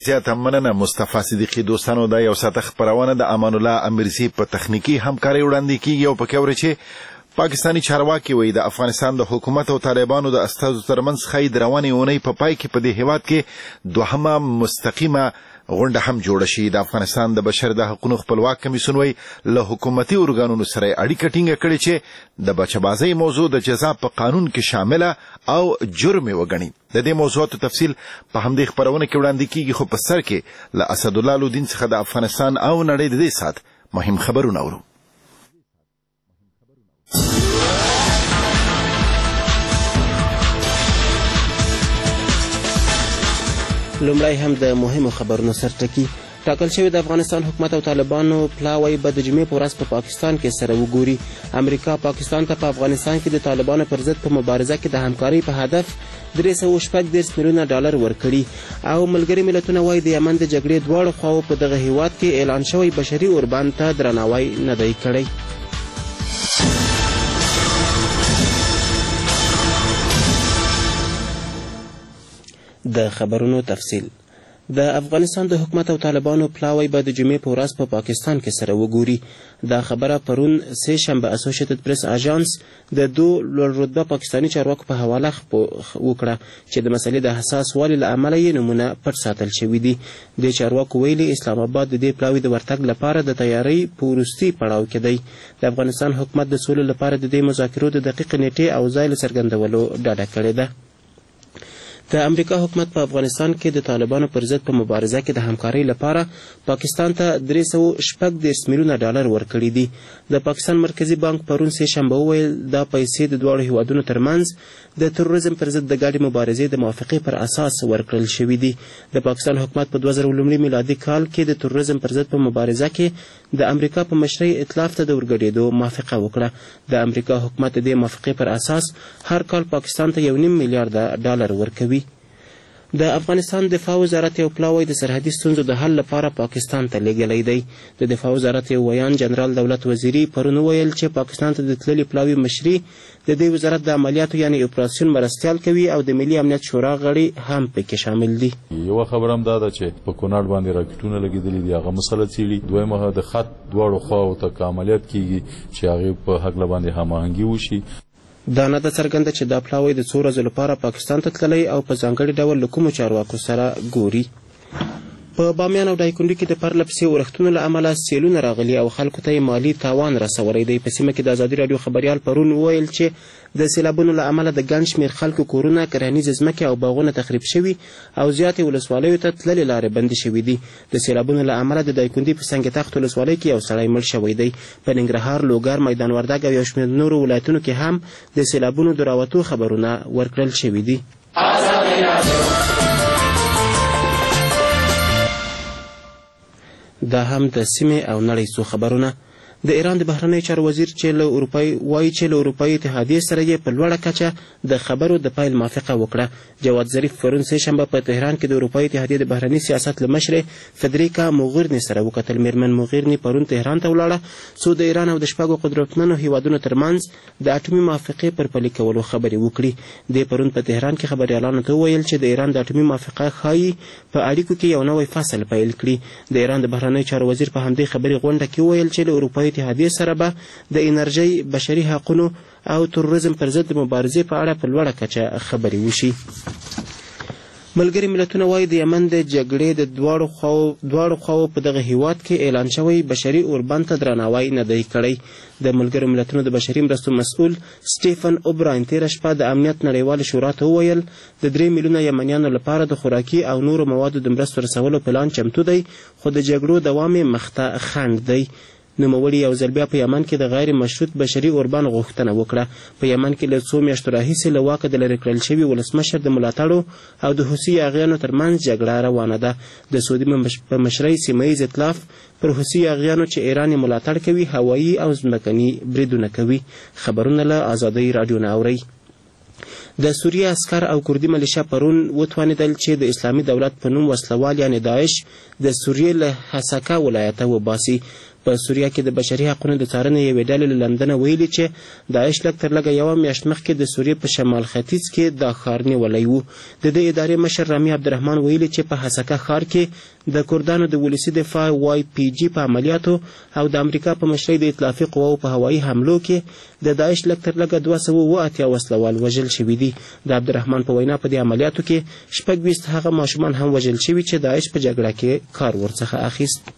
زیاته مننه مصطفی صدیقی. دوستانو دا یو ساعته خپرونه د امان الله امیرزی په تخنیکی همکاري وړاندې کیږي او پکې اوري چې پاکستانی چارواکي وایي د افغانستان د حکومت او طالبانو د استازو ترمنځ ښایي د روانې اونۍ په پای کې په دې هیواد کې دوهمه مستقیمه غونډه هم جوړه شي. د افغانستان د بشر د حقوقو خپلواک کمیسیون وایي له حکومتي ارګانونو سره اړیکه ټینګه کړې چې د بچه‌بازۍ موضوع د جزا په قانون کې شامله او جرم وګڼي. د دې موضوعاتو تفصیل په همدې خپرونه کې وړاندې کیږي، خو په سر کې له اسدالله لودین څخه د افغانستان او نړۍ د دې ساعت مهم خبرونه اورو. لومړی هم د مهمو خبرونو سرټکی. ټاکل شوی د افغانستان حکومت او طالبانو پلاوی به د جمعې په ورځ په پاکستان کې سره وګوري. امریکا پاکستان ته په افغانستان کې د طالبانو پر ضد په مبارزه کې د همکارۍ په هدف 336 میلیونه ډالر ورکړي او ملګري ملتونه وایي د یمن د جګړې دواړو خواو په دغه هیواد کې اعلان شوی بشري اوربند ته درناوی نه دی کړی. د خبرونو تفصیل. د افغانستان د حکومت او طالبانو پلاوی به د جمعې په ورځ په پاکستان کې سره وګوري. دا خبره پرون سه شنبه اسوسییټډ پریس اژانس د دوه لوړ رتبه پاکستاني چارواکو په حواله وکړه چې د مسلې د حساس والي له امله یې نومونه پټ ساتل شوي دي. د چارواکو ویلي اسلام آباد د دې پلاوي د ورتګ لپاره د تیارۍ په وروستي پړاو کې دی. د افغانستان حکومت د سولې لپاره د دې مذاکرو د دقیقې نیټې او ځای له څرګندولو ډډه کړې ده. د امریکا حکومت په افغانستان کې د طالبانو پر ضد په مبارزه کې د همکارۍ لپاره پاکستان ته 336 میلیونه ډالر ورکړي دي. د پاکستان مرکزی بانک پرون سه شنبه وویل دا پیسې د دواړو هیوادونو ترمنځ د تروریزم پر ضد د ګډې مبارزې د موافقې پر اساس ورکړل شوي دي. د پاکستان حکومت په 2000 میلادي کال کې د تروریزم پر ضد په مبارزه کې د امریکا په مشرۍ ائتلاف ته د ورګډېدو موافقه وکړه. د امریکا حکومت د دې موافقې پر اساس هر کال پاکستان ته 1.5 میلیارډ ډالر ورکوي. د افغانستان دفاع وزارت یو پلاوی د سرحدي ستونزو د حل لپاره پاکستان ته لیږلی دی. د دفاع وزارت یو ویان جنرال دولت وزیري پرون وویل چې پاکستان ته د تللي پلاوي مشري د دې وزارت د عملیاتو یعنی اپراسیون مرستیال کوي او د ملي امنیت شورا غړي هم پکې شامل دي. یو خبره هم دا ده چې په کونړ باندې راکټونه لګېدلي دي، هغه مسله څېړي. دویمه د خط دواړو خواو ته عملیات کیږي چې هغې په هکله باندې هماهنګي وشي. دا نه ده څرګنده چې دا پلاوی د څو ورځو لپاره پاکستان ته تللی او په ځانګړي ډول له کومو چارواکو سره ګوري. په بامیان او دایکنډي کې د پرله پسې اورښتونو له امله سیلونه راغلي او خلکو ته یې مالي تاوان رسولی دی. په سیمه کې د ازادي راډیو خبریال پرون وویل چې د سیلابونو له امله د ګڼ شمېر خلکو کورونه، کرهنیزې ځمکې او باغونه تخریب شوي او زیاتې ولسوالیو ته تللې لارې بندې شوي دي. د سیلابونو له امله د دایکنډي په سنګ تخت ولسوالۍ کې یو سړی مړ شوی دی. په ننګرهار، لوګر، میدان وردګ او یو شمېر نورو ولایتونو کې هم د سیلابونو د راوتو خبرونه ورکړل شوي دي. دا هم د سیمې او نړۍ څو خبرونه. د ایران د بهرنیو چارو وزیر چې له اروپایي اتحادیې سره یې په لوړه کچه د خبرو د پیل موافقه وکړه. جواد ظریف پرون سه شنبه په تهران کې د اروپایي اتحادیې د بهرني سیاست له مشرې فدریکا موغیرني سره وکتل. میرمن موغیرني پرون تهران ته ولاړه څو د ایران او د شپږو قدرتمنو هیوادونو ترمنځ د اټومي موافقې پر پلي کولو خبرې وکړي. د پرون په تهران کې خبریالانو ته وویل چې د ایران د اټومي موافقه ښایي په اړیکو کې یو نوی فصل پیل کړي. د ایران د بهرنیو چارو وزیر په همدې خبري غونډه کې وویل چې له اروپایي اتحادیې سره به د انرژۍ، بشري حقونو او تروریزم پر ضد د مبارزې په اړه په لوړه کچه خبرې وشي. ملګري ملتونه وایي د یمن د جګړې د دواړو خواو په دغه هیواد کې اعلان شوی بشري اوربند ته درناوی نه دی کړی. د ملګرو ملتونو د بشري مرستو مسؤل سټیفن اوبراین تېره شپه د امنیت نړیوالې شورا ته وویل د 3 میلیونه یمنیانو لپاره د خوراکي او نورو موادو د مرستو رسولو پلان چمتو دی، خو د جګړو دوام یې مخ ته خنډ دی. نوموړي یو ځل بیا په یمن کې د غیر مشروط بشري اوربند غوښتنه وکړه. په یمن کې له څو میاشتو راهیسې له واکه د لرې کړل شوي ولسمشر د ملاتړو او د حوثي یاغیانو ترمنځ جګړه روانه ده. د سعودي په مشرۍ سیمه ییز ائتلاف پر حوثي یاغیانو چې ایران یې ملاتړ کوي هوایي او ځمکني بریدونه کوي. خبرونه له ازادۍ راډیو نه اورئ. د سوریې عسکر او کردي ملیشه پرون وتوانېدل چې د اسلامي دولت په نوم وسلوال یعنې داعش د سوریې له حسکه ولایته وباسي. په سوریه کې د بشري حقونو د څارنې یوې ډلې له لندنه ویلي چې داعش لږ تر لږه یوه میاشت مخکې د سوریې په شمال ختیځ کې دا ښار نیولی و. د دې ادارې مشر رامي عبدالرحمن ویلي چې په حسکه ښار کې د کردانو د ولسي دفاع YPG په عملیاتو او د امریکا په مشرۍ د ائتلافي قواو په هوایي حملو کې د داعش لږ تر لږه 280 وسلوال وژل شوي دي. د عبدالرحمن په وینا په دې عملیاتو کې 26 هغه ماشومان هم وژل شوي چې داعش په جګړه کې کار ورڅخه اخیست.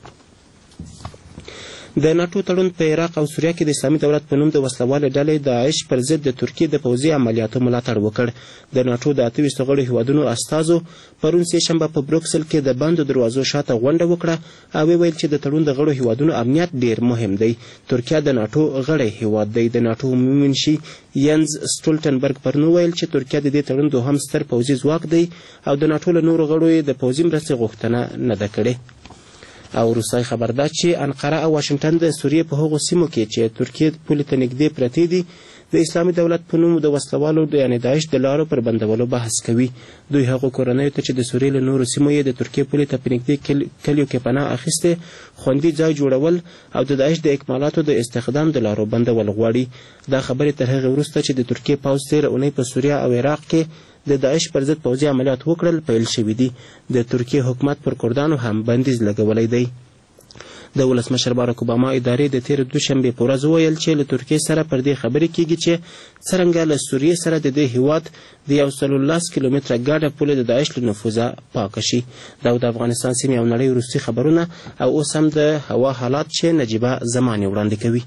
د ناټو تړون په عراق او سوریه کې د اسلامي دولت په نوم د وسلوالې ډلې داعش پر ضد د ترکیې د پوځي عملیاتو ملاتړ وکړ. د ناټو د 28 غړو هیوادونو استازو پرون سهشنبه په بروکسل کې د بندو دروازو شاته غونډه وکړه او ویل چې د تړون د غړو هیوادونو امنیت ډیر مهم دی. ترکیه د ناټو غړی هیواد دی. د ناټو عمومي منشي ینز سټولټنبرګ پرون ویل چې ترکیه د دې تړون دوهم ستر پوځي ځواک دی او د ناټو له نورو غړو د پوځي مرستې غوښتنه نه ده کړې. او روسای خبر ده چې انقره او واشنگټن د سوریې په هغو سیمو کې چې ترکیې پولې ته نږدې پرتې دي د اسلامي دولت په نوم د وسلوالو یعنې داعش د لارو پر بندولو بحث کوي. دوی هغو کورنیو ته چې د سوریې له نورو سیمو یې د ترکیې پولې ته په نږدې کلیو کې پناه اخیستې خوندي ځای جوړول او د داعش د اکمالاتو د استخدام د لارو بندول غواړي. دا خبرې تر هغې وروسته چې د ترکیې پوځ تېره اونۍ په سوریه او عراق کې د داعش پر ضد پوځي عملیات وکړل پیل شوي دي. د ترکیې حکومت پر کردانو هم بندیز لګولی دی. د ولسمشر باراک اوباما ادارې د تېرې دوشنبې په ورځ وویل چې له ترکیې سره پر دې خبرې کیږي چې څرنګه له سوریې سره د دې هیواد د 110 کیلومتره ګاډه پولې د داعش له نفوذه پاکه شي. دا د افغانستان سیمې او نړۍ وروستي خبرونه او اوس هم د هوا حالات چې نجیبه زمانې وړاندې کوي.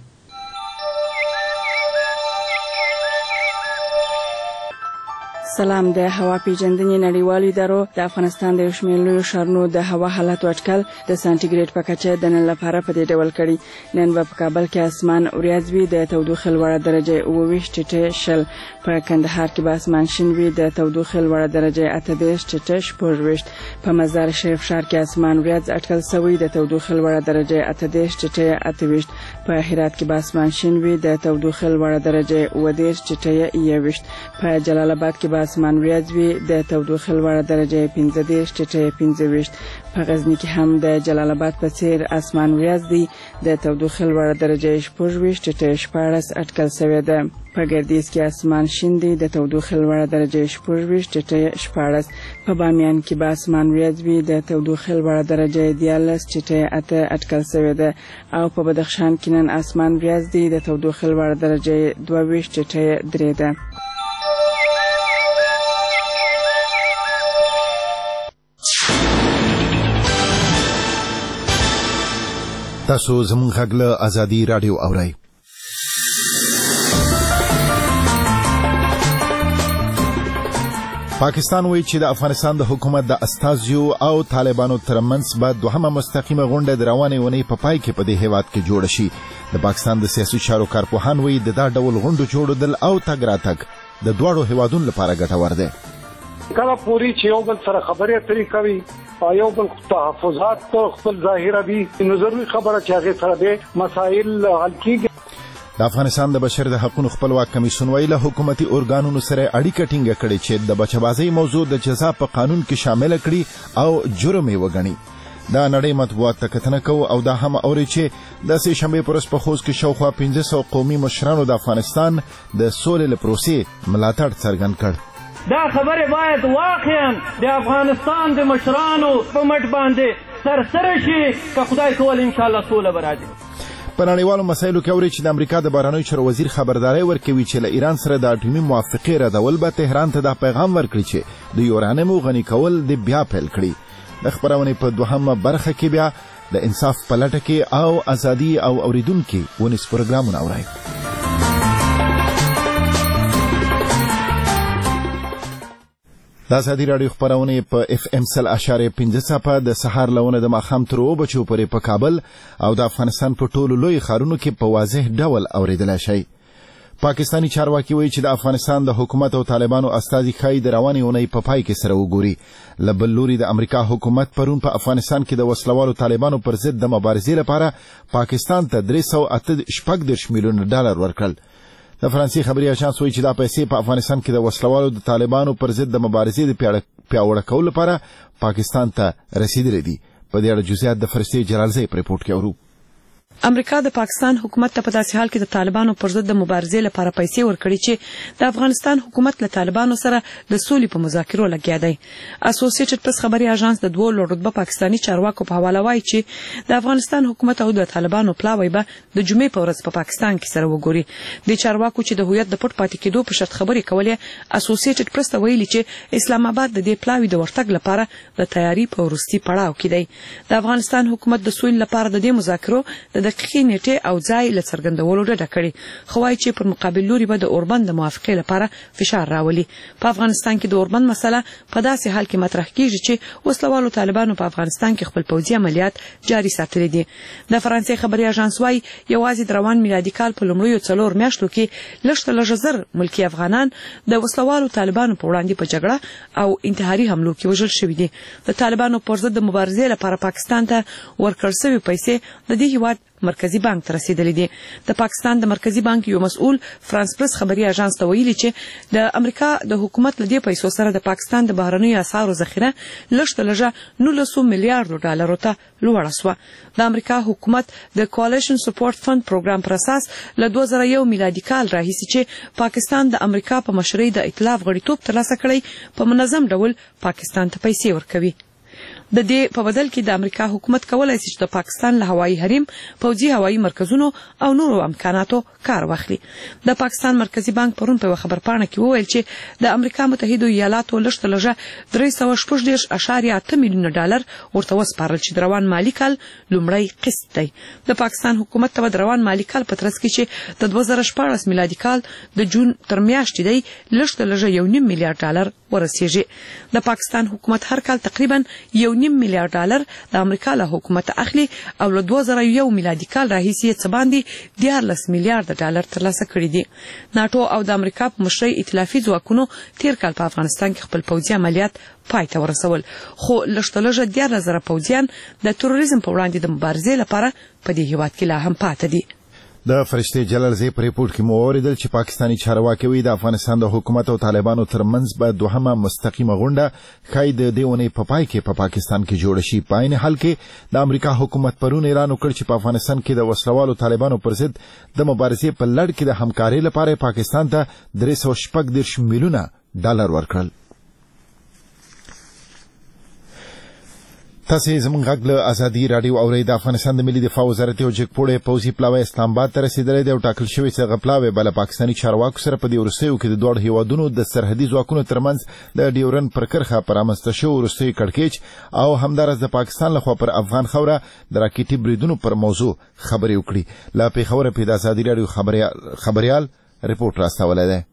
سلام. د هوا پیژندنې نړیوالو ادارو د افغانستان د یو شمېر لویو ښارونو د هوا حالاتو اټکل د سانټیګریډ په کچه د نن لپاره په دې ډول کړي. نن به په کابل کې اسمان وریځ وي د تودوخې لوړه درجه 28 ټیټه شل. په کندهار کې به اسمان شین وي د تودوخې لوړه درجه 38 ټیټه شپږ. په مزار شریف ښار کې اسمان وریځ اټکل شوی د تودوخې لوړه درجه 38 ټیټه 28. په هرات کې به اسمان شین وي د تودوخې لوړه درجه 29 ټیټه 21. په جلال آباد کې به اسمان وریځ وي د تودوخې لوړه درجه 15 ټیټه 25. په غزني کې هم د جلال آباد په څیر اسمان وریځ دی د تودوخې لوړه درجه 26 ټیټه 14 اټکل شوې ده. په ګردیز کې اسمان شین دی د تودوخې لوړه درجه 26 ټیټه 14. په بامیان کې به اسمان وریځ وي د تودوخې لوړه درجه 13 ټیټه 8 اټکل شوې ده. او په بدخشان کې نن اسمان وریځ دی د تودوخې لوړه درجه 22 ټیټه 3 ده. تاسو زموږ غږ له ازادي رادیو اورئ. پاکستان وایي چې د افغانستان د حکومت د استازیو او طالبانو ترمنځ به دوهمه مستقیمه غونډه د روانې اونۍ په پای کې په دې هیواد کې جوړه شي. د پاکستان د سیاسي چارو کارپوهان وایي د دا ډول غونډو جوړېدل او تګ راتګ د دواړو هیوادونو لپاره ګټور دی. کله پوری چې یو بل سره خبرې اترې کوي او یو بل تحفظات خپل ظاهره دي نو ضروري خبره چې هغه سره به مسائل حل کیږي. د افغانستان د بشر د حقوقو خپلواک کمیسیون ویل حکومتي ارګانونو سره اړیکه ټینګه کړې چې د بچبازۍ موضوع د جزا په قانون کې شامل کړي او جرم یې وګڼي. دا نړۍ مطبوعات ته کتنه کوو او دا هم اوري چې د سه شنبه پر ورځ په خوست کې شاوخوا 1500 قومي مشرانو د افغانستان د سولې لپروسې ملاتړ څرګند کړ. دا خبره باید واقعا د افغانستان د مشرانو په مټ باندې سرسره شي که خدای کول ان شاء الله سوله به راځي. په نړیوالو مسایلو کې اوري چې د امریکا د بهرنیو چارو وزیر خبرداری ورکوي چې له ایران سره د اټومي موافقې ردول به تهران ته دا پیغام ورکړي چې د یورانیمو غني کول د بیا پیل کړي. د خبرونې په دوهمه برخه کې بیا د انصاف په لټه کې او ازادي او اوریدونکو ونیس پروګرامونه اورئ. د ازادي رادیو خبرونه په FM 100.5 د سهار لونه د ماښام تر 2 بجو پورې په کابل او د افغانستان په ټولو لوی ښارونو کې په واضح ډول اوریدلای شئ. پاکستانی چارواکي وایي چې د افغانستان د حکومت او طالبانو استازي ښایي د روانې اونۍ په پای کې سره وګوري. له بل لوري د امریکا حکومت پرون په افغانستان کې د وسلوالو طالبانو پر ضد د مبارزې لپاره پاکستان ته $386 میلیون ورکړل. د فرانسې خبري اژانس وایي چې دا پیسې په افغانستان کې د وسلوالو د طالبانو پر ضد د مبارزې د پیاوړه کولو لپاره پاکستان ته رسیدلې دي. په دې اړه جزئیات د فرشتي جلالزی په ریپورت کې اورو. امریکا د پاکستان حکومت ته په داسې حال کې د طالبانو پر ضد د مبارزې لپاره پیسې ورکړي چې د افغانستان حکومت له طالبانو سره د سولې په مذاکرو لګیا دی. اسوسییټډ پریس خبري اژانس د دوه لوړ پاکستاني چارواکو په حواله وایي چې د افغانستان حکومت او د طالبانو پلاوی به د جمعې په ورځ په پاکستان کې سره وګوري. د چارواکو چې د هویت د پټ پاتې کېدو په شرط خبرې کولې، اسوسییټډ پریس ته ویلي چې اسلام آباد د دې پلاوی د ورتګ لپاره د تیاری په وروستي پړاو کې دی. د افغانستان حکومت د سولې لپاره د دې مذاکرو د دقیقې نیټې او ځای له څرګندولو ډډه کړې، خو وايي چې پر مقابل لوري به د اوربند د موافقې لپاره فشار راولي. په افغانستان کې د اوربند مسله په داسې حال کې مطرح کیږي چې وسلوالو طالبانو په افغانستان کې خپل پوځي عملیات جاري ساتلي دي. د فرانسې خبري اژانس وايي یوازې د روان میلادي کال په لومړیو 4 میاشتو کې لږ زر ملکی افغانان د وسلوالو طالبانو په وړاندې په جګړه او انتحاري حملو کې وژل شوي دي. د طالبانو پر ضد د مبارزې لپاره پاکستان ته ورکړل شوي پیسې د دې هیواد مرکزی بانک ته رسیدلې دي. د پاکستان د مرکزی بانک یو مسؤل فرانس پریس خبري اژانس ته ویلي چې د امریکا د حکومت له دې پیسو سره د پاکستان د بهرنیو اسعارو ذخیره لږ 19 میلیارډ ډالرو ته لوړه شوه. د امریکا حکومت د کوالېشن سپورټ فند پروګرام پر اساس له 2001 میلادي کال راهیسې چې پاکستان د امریکا په مشرۍ د ائتلاف غړیتوب ترلاسه کړی په منظم ډول پاکستان ته پیسې ورکوي. د دې په بدل کې د امریکا حکومت کولای شي چې د پاکستان له هوایي حریم، پوځي هوایي مرکزونو او نورو امکاناتو کار واخلي. د پاکستان مرکزی بانک پرون په خبرپاڼه کې وویل چې د امریکا متحده ایالاتو لږ 316.8 میلیونه ډالر ورته وسپارل چې د روان مالي کال لومړی قسط دی. د پاکستان حکومت ته د روان مالي کال په ترڅ کې چې د 2014 میلادي کال د جون تر میاشتې دی لږ 1.5 میلیارډ ډالر ورسیږي. د پاکستان حکومت هر کال تقریبا 1.5 میلیارډ ډالر د امریکا له حکومت اخلي او له 2001 میلادي کال راهیسې څه باندې 14 میلیارډ ډالر ترلاسه کړي دي. ناتو او د امریکا په مشرۍ ائتلافي ځواکونو تیر کال په افغانستان کې خپل پوځي عملیات پای ته ورسول، خو لږ 14,000 پوځیان د تروریزم په وړاندې د مبارزې لپاره په دې هیواد کې لا هم پاتې دي. د فرشتې جلال زی په ریپورت کې مو اوریدل چې پاکستانی چارواکي وی د افغانستان د حکومت او طالبانو ترمنځ به دوهمه مستقیمه غونډه ښایي د دې اونۍ په پای کې په پاکستان کې جوړه شي. په عین حال کې د امریکا حکومت پرون اعلان وکړ چې په افغانستان کې د وسلوالو طالبانو پر ضد د مبارزې په لړ کې د همکارۍ لپاره پاکستان ته 314 میلیونه ډالر ورکړل. تاسو زموږ غږ له ازادي رادیو اورئ. د افغانستان د ملي دفاع وزارت یو جګپوړی پوځي پلاوی اسلام آباد ته رسېدلی دی او ټاکل شوی چې هغه پلاوی به له پاکستاني چارواکو سره په دې وروستیو کې د دواړو هیوادونو د سرحدي ځواکونو ترمنځ د ډیورن پر کرښه په رامنځته شوو وروستیو کړکېچ او همداراز د پاکستان لخوا پر افغان خاوره د راکټي بریدونو پر موضوع خبرې وکړي. له پېښوره پې د ازادي رادیو خبریال رپورټ راستولی دی.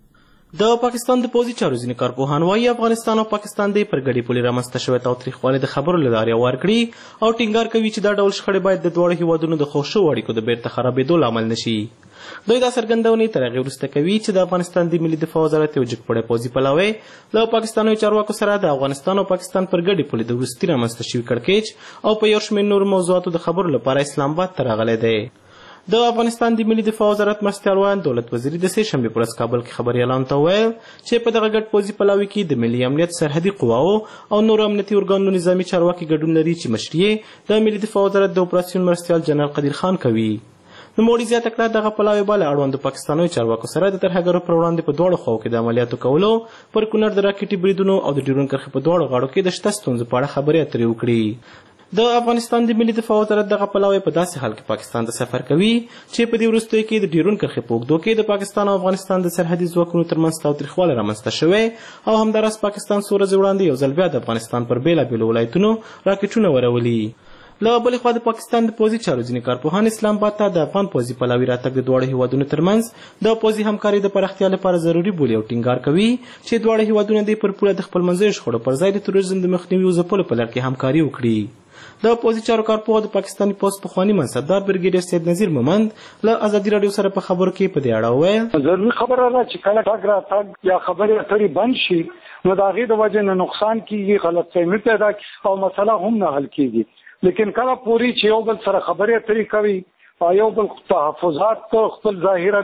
د پاکستان د پوځي چارو ځینې کارپوهان وایي افغانستان او پاکستان د پر ګډې پولې رامنځته شوی تاوتریخوالی د خبرو له لارې هوار کړي او ټینګار کوي چې دا ډول شخړې باید د دواړو هیوادونو د خوښ شوو اړیکو د بیرته خرابېدو لامل نه شي. دوی دا څرګندونې تر هغې وروسته کوي چې د افغانستان د ملي دفاع وزارت یو جګپوړی پوځي پلاوی له پاکستاني چارواکو سره د افغانستان او پاکستان پر ګډې پولې د وروستي رامنځته شوي کړکېچ او په یو شمېر نورو موضوعاتو د خبرو لپاره اسلام آباد ته راغلی دی. د افغانستان د ملي دفاع وزارت مرستیال دولت وزیر د سې شنبې په ورځ کابل کې خبریالانو ته وویل چې په دغه ګډ پوځي پلاوي کې د ملي امنیت، سرحدي قواو او نورو امنیتي ارګانونو نظامي چارواکي ګډون لري چې مشري د ملي دفاع وزارت د اپراسیون مرستیال جنرال قدیر خان کوي. نوموړي زیاته کړه دغه پلاوی به له اړوندو پاکستاني چارواکو سره د ترهګرو پر وړاندې په دواړو خواو کې د عملیاتو کولو، پر کونړ د راکټي بریدونو او د ډیورن کرښې په دواړو غاړو کې د شته ستونزو په اړه خبرې اترې وکړي. د افغانستان د ملي دفاع وزارت دغه پلاوی په داسې حال کې پاکستان ته سفر کوي چې په دې وروستیو کې د ډیورن کرښې په اوږدو کې د پاکستان او افغانستان د سرحدي ځواکونو ترمنځ تاوتریخوالی رامنځته شوی او همداراز پاکستان څو ورځې وړاندې یو ځل بیا د افغانستان پر بېلابېلو ولایتونو راکټونه ورولي. له بلې خوا د پاکستان د پوځي چارو ځینې کارپوهان اسلام آباد ته د افغان پوځي پلاوي راتګ د دواړو هیوادونو ترمنځ د پوځي همکارۍ د پراختیا لپاره ضروري بولي او ټینګار کوي چې دواړه هیوادونه دې پر پوله د خپل منځي شخړو پر ځای د تروریزم د مخنیوي او ځپلو په لړ کې همکاري وکړي. د پوځي چارو کارپوه د پاکستاني پوځ پخواني منصبدار بریګیډیر سید نذیر مومند له ازادي راډیو سره په خبرو کې په دې اړه وویل ضروري خبره ده چې کله ټاک راتګ یا خبرې اترې بند شي نو د هغې د وجې نه نقصان کېږي، غلطفهمي پیدا کېږي او مسله هم نه حل کېږي. لیکن کله پورې چې یو بل سره خبرې اترې کوي او یو بل تحفظات خپل ظاهروي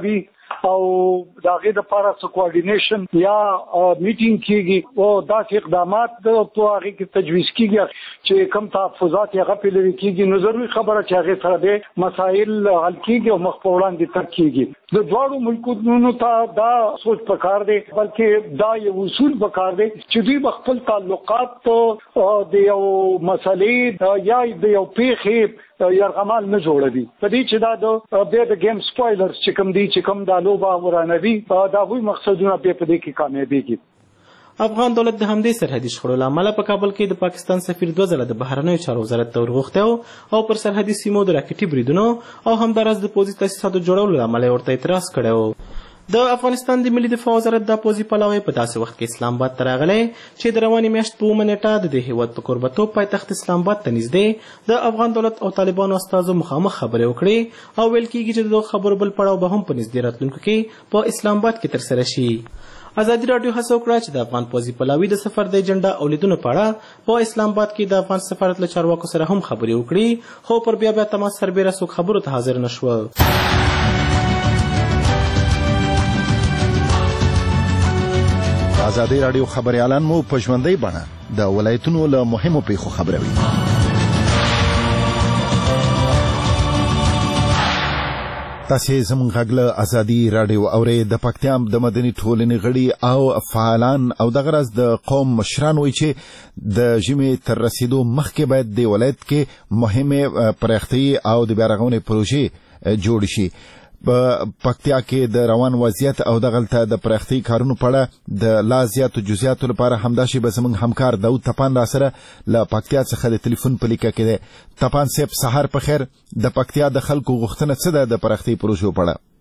او دا غي د لپاره څه کوارډینیشن یا میټینګ کیږي او دا اقدامات په هغه کې تجویز کیږي چې کم تحفظات یا غفلت کیږي. نو ضروري خبره چې هغه سره د مسائل حل کیږي او مخ په وړاندې تر کیږي. د دواړو ملکونو ته دا سوچ پکار دی بلکې دا یو اصول پکار دی چې دوی خپل تعلقات د یو مسلې یا د یو پیښې یرغمال نه جوړوي. په دې چې دا د گیم سپویلرز چې کوم دي چې کوم د لوبه ورانوي دا وی مقصدونه په دې کې کامیابیږي. افغان دولت د همدې سرحدي شخړو له امله په کابل کې د پاکستان سفیر 2 ځله د بهرنیو چارو وزارت ته ورغوښتی او پر سرحدي سیمو د راکټي بریدونو او همداراز د پوځي تاسیساتو جوړولو له امله ورته اعتراض کړی و. د افغانستان د ملي دفاع وزارت د پوځي پلاوی په داسې وخت کې اسلام آباد ته راغلی چې د روانې میاشت په 9 نیټه د دې هیواد په کوربتوب پایتخت اسلام آباد ته نږدې د افغان دولت او طالبانو استازو مخامخ خبرې وکړې او ویل کېږي چې د خبرو بل پړاو به هم په نږدې راتلونکو کې په اسلام آباد کې ترسره شي. ازادي راډیو هڅه وکړه چې د افغان پوځي پلاوي د سفر د ایجنډا او لیدونو په اړه په اسلام آباد کې د افغان سفارت له چارواکو سره هم خبرې وکړي خو پر بیا تماس سربېره څوک خبرو ته حاضر نه شو. ازادي راډیو خبريالان مو په ژوندۍ بڼه د ولایتونو له مهمو پیښو خبروي. تاسو زموږ غږ له ازادي راډیو اورئ. د پکتیا د مدني ټولنې غړي او فعالان او د غرض د قوم مشران وایي چې د ژمي تر رسیدو مخکې باید د ولایت کې مهمه پراختیايي او د بیارغونې پروژې جوړ شي. په پکتیا کې د روان وضعیت او دغلته د پراختي کارونو په اړه د لا زیاتو جزئیاتو لپاره همداشي به زموږ همکار داود تپان را سره له پکتیا څخه د ټلیفون په لیکه کې دی. تپان صاحب سحر په خیر. د پکتیا د خلکو غوښتنه څه ده د پراختي پروژو په اړه؟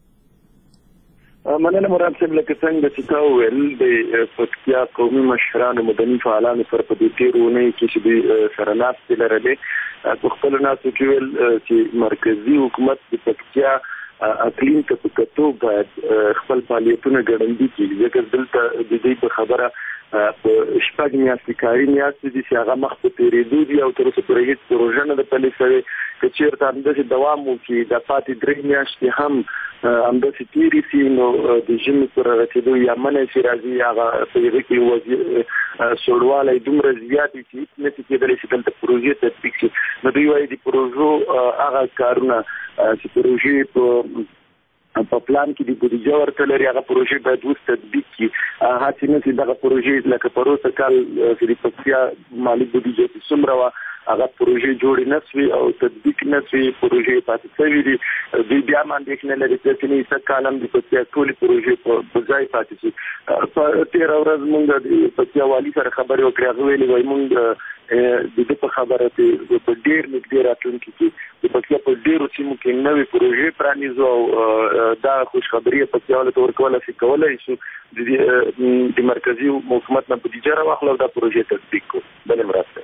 مننه مراد صاحب، لکه څنګه چې تا وویل د پکتیا قومي مشرانو مدني فعالانو سره په دې تېرونې کې چې دوی سره ناستې لرلې په خپلو ناستو کې ویل چې مرکزي حکومت د پکتیا اقلیم ته په کتو باید خپل فعالیتونه ګړندي کړي ځکه دلته د دې په خبره په شپږ میاشتې کاري میاشتې دي چې هغه مخ په تېرېدو دي او تر اوسه پورې هېڅ پروژه نه ده پلې شوې. که چېرته همداسې دوام وکړي د پاتې 3 میاشتې هم همداسې تېرې شي نو د ژمي پر رسېدو یا منی چې راځي هغه په هغه کې سوړوالی دومره زیات وي چې هېڅ نشي کېدلی چې دلته پروژې تطبیق شي. نو دوی وایي د پروژو هغه کارونه چې پروژې په پلان کې د بودیجه ورته لري هغه پروژې باید اوس تطبیق کړي. هڅې نه چې دغه پروژې لکه په روسه کال چې د پکتیا مالي بودیجه چې څومره وه هغه پروژې جوړې نه سوې او تطبیق نه سوې، پروژې پاتې شوې دي. دوی بیا هم اندېښنه لري چې نه څه کال هم د پکتیا ټولې پروژې په ځای پاتې شي. په تېره ورځ موږ د پکتیا والي سره خبرې وکړې. هغه ویلي وایي موږ د دې په خبره کې په ډېر نږدې راتلونکي کې د پکتیا په ډېرو سیمو کې نوې پروژې پرانیزو او دا خوشخبري پکتیا والو ته ورکولی شي کولی شو د مرکزي حکومت نه بودیجه راواخلو او دا پروژې تطبیق کړو. بلې مرسته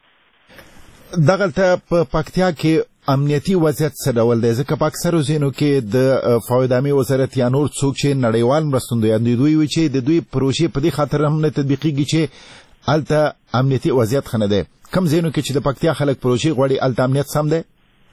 دغلته په پکتیا کې امنیتي وضعیت څه ډول دی؟ ځکه په اکثرو ځینو کې د فواد عامې وزارت یا نور څوک چې نړیوال مرستندویان دي دوی وایي چې د دوی پروژې په دې خاطر هم نه تطبیقېږي چې هلته امنیتي وضعیت ښه نه دی. کوم ځینو کې چې د پکتیا خلک پروژې غواړي هلته امنیت سم دی؟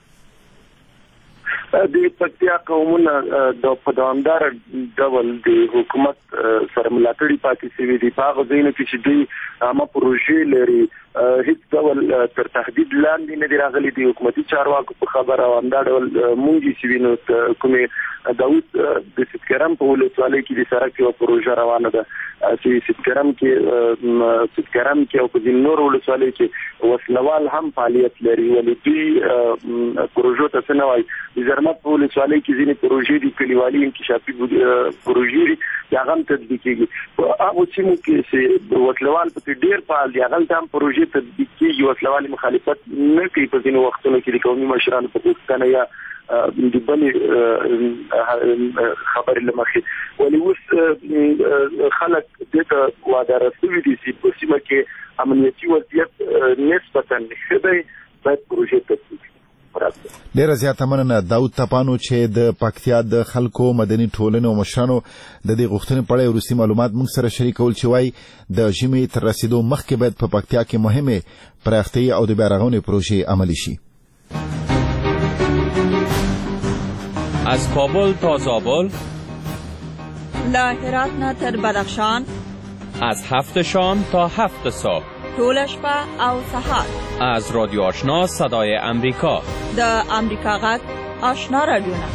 د پکتیا قومونه په دوامداره ډول د حکومت سره ملاتړي پاتې شوي دي. په هغه ځایونو کې چې دوی عامه پروژې لري هیڅ ډول تر تهدید لاندې نه دي راغلي د حکومتي چارواکو په خبره او همدا ډول مونږ چې وینو کومې داود د سیدکرم په ولسوالۍ کې د سړک یوه پروژه روانه ده چې سیدکرم کې او په ځینو نورو ولسوالیو کې وسلوال هم فعالیت لري ولې دوی پروژو ته څه نه وایي. د زرمت په ولسوالۍ کې ځینې پروژې دي کلیوالي انکشافي پروژې دي چې هغه هم تطبیقېږي. په هغو سیمو کې چې وسلوال پکې ډېر فعال دي هغلته هم پروژې تطبیق کېږي. وسلوال مخالفت نه کوي په ځینو وختونو کې د قومي مشرانو په غوښتنه یا د بلې خبرې له مخې ولې اوس خلک دې ته واداره شوي دي چې په سیمه کې امنیتي وضعیت نسبتا ښه دی باید پروژې تطبیق شي. ډیره زیاته مننه داود تپانو چې د پکتیا د خلکو مدني ټولنې او مشرانو د دې غوښتنې په اړه وروستي معلومات موږ سره شریکول چې وایي د ژمي تر رسیدو مخکې باید په پکتیا کې مهمې پراختیايي او د بیارغونې پروژې عملي شي. از کابل تا زابل له هرات نه تر بدخشان، از 7 شام تا 7 صبح، طول شپه او سهار. از رادیو آشنا صدای امریکا، د امریکا غږ آشنا رادیوونه.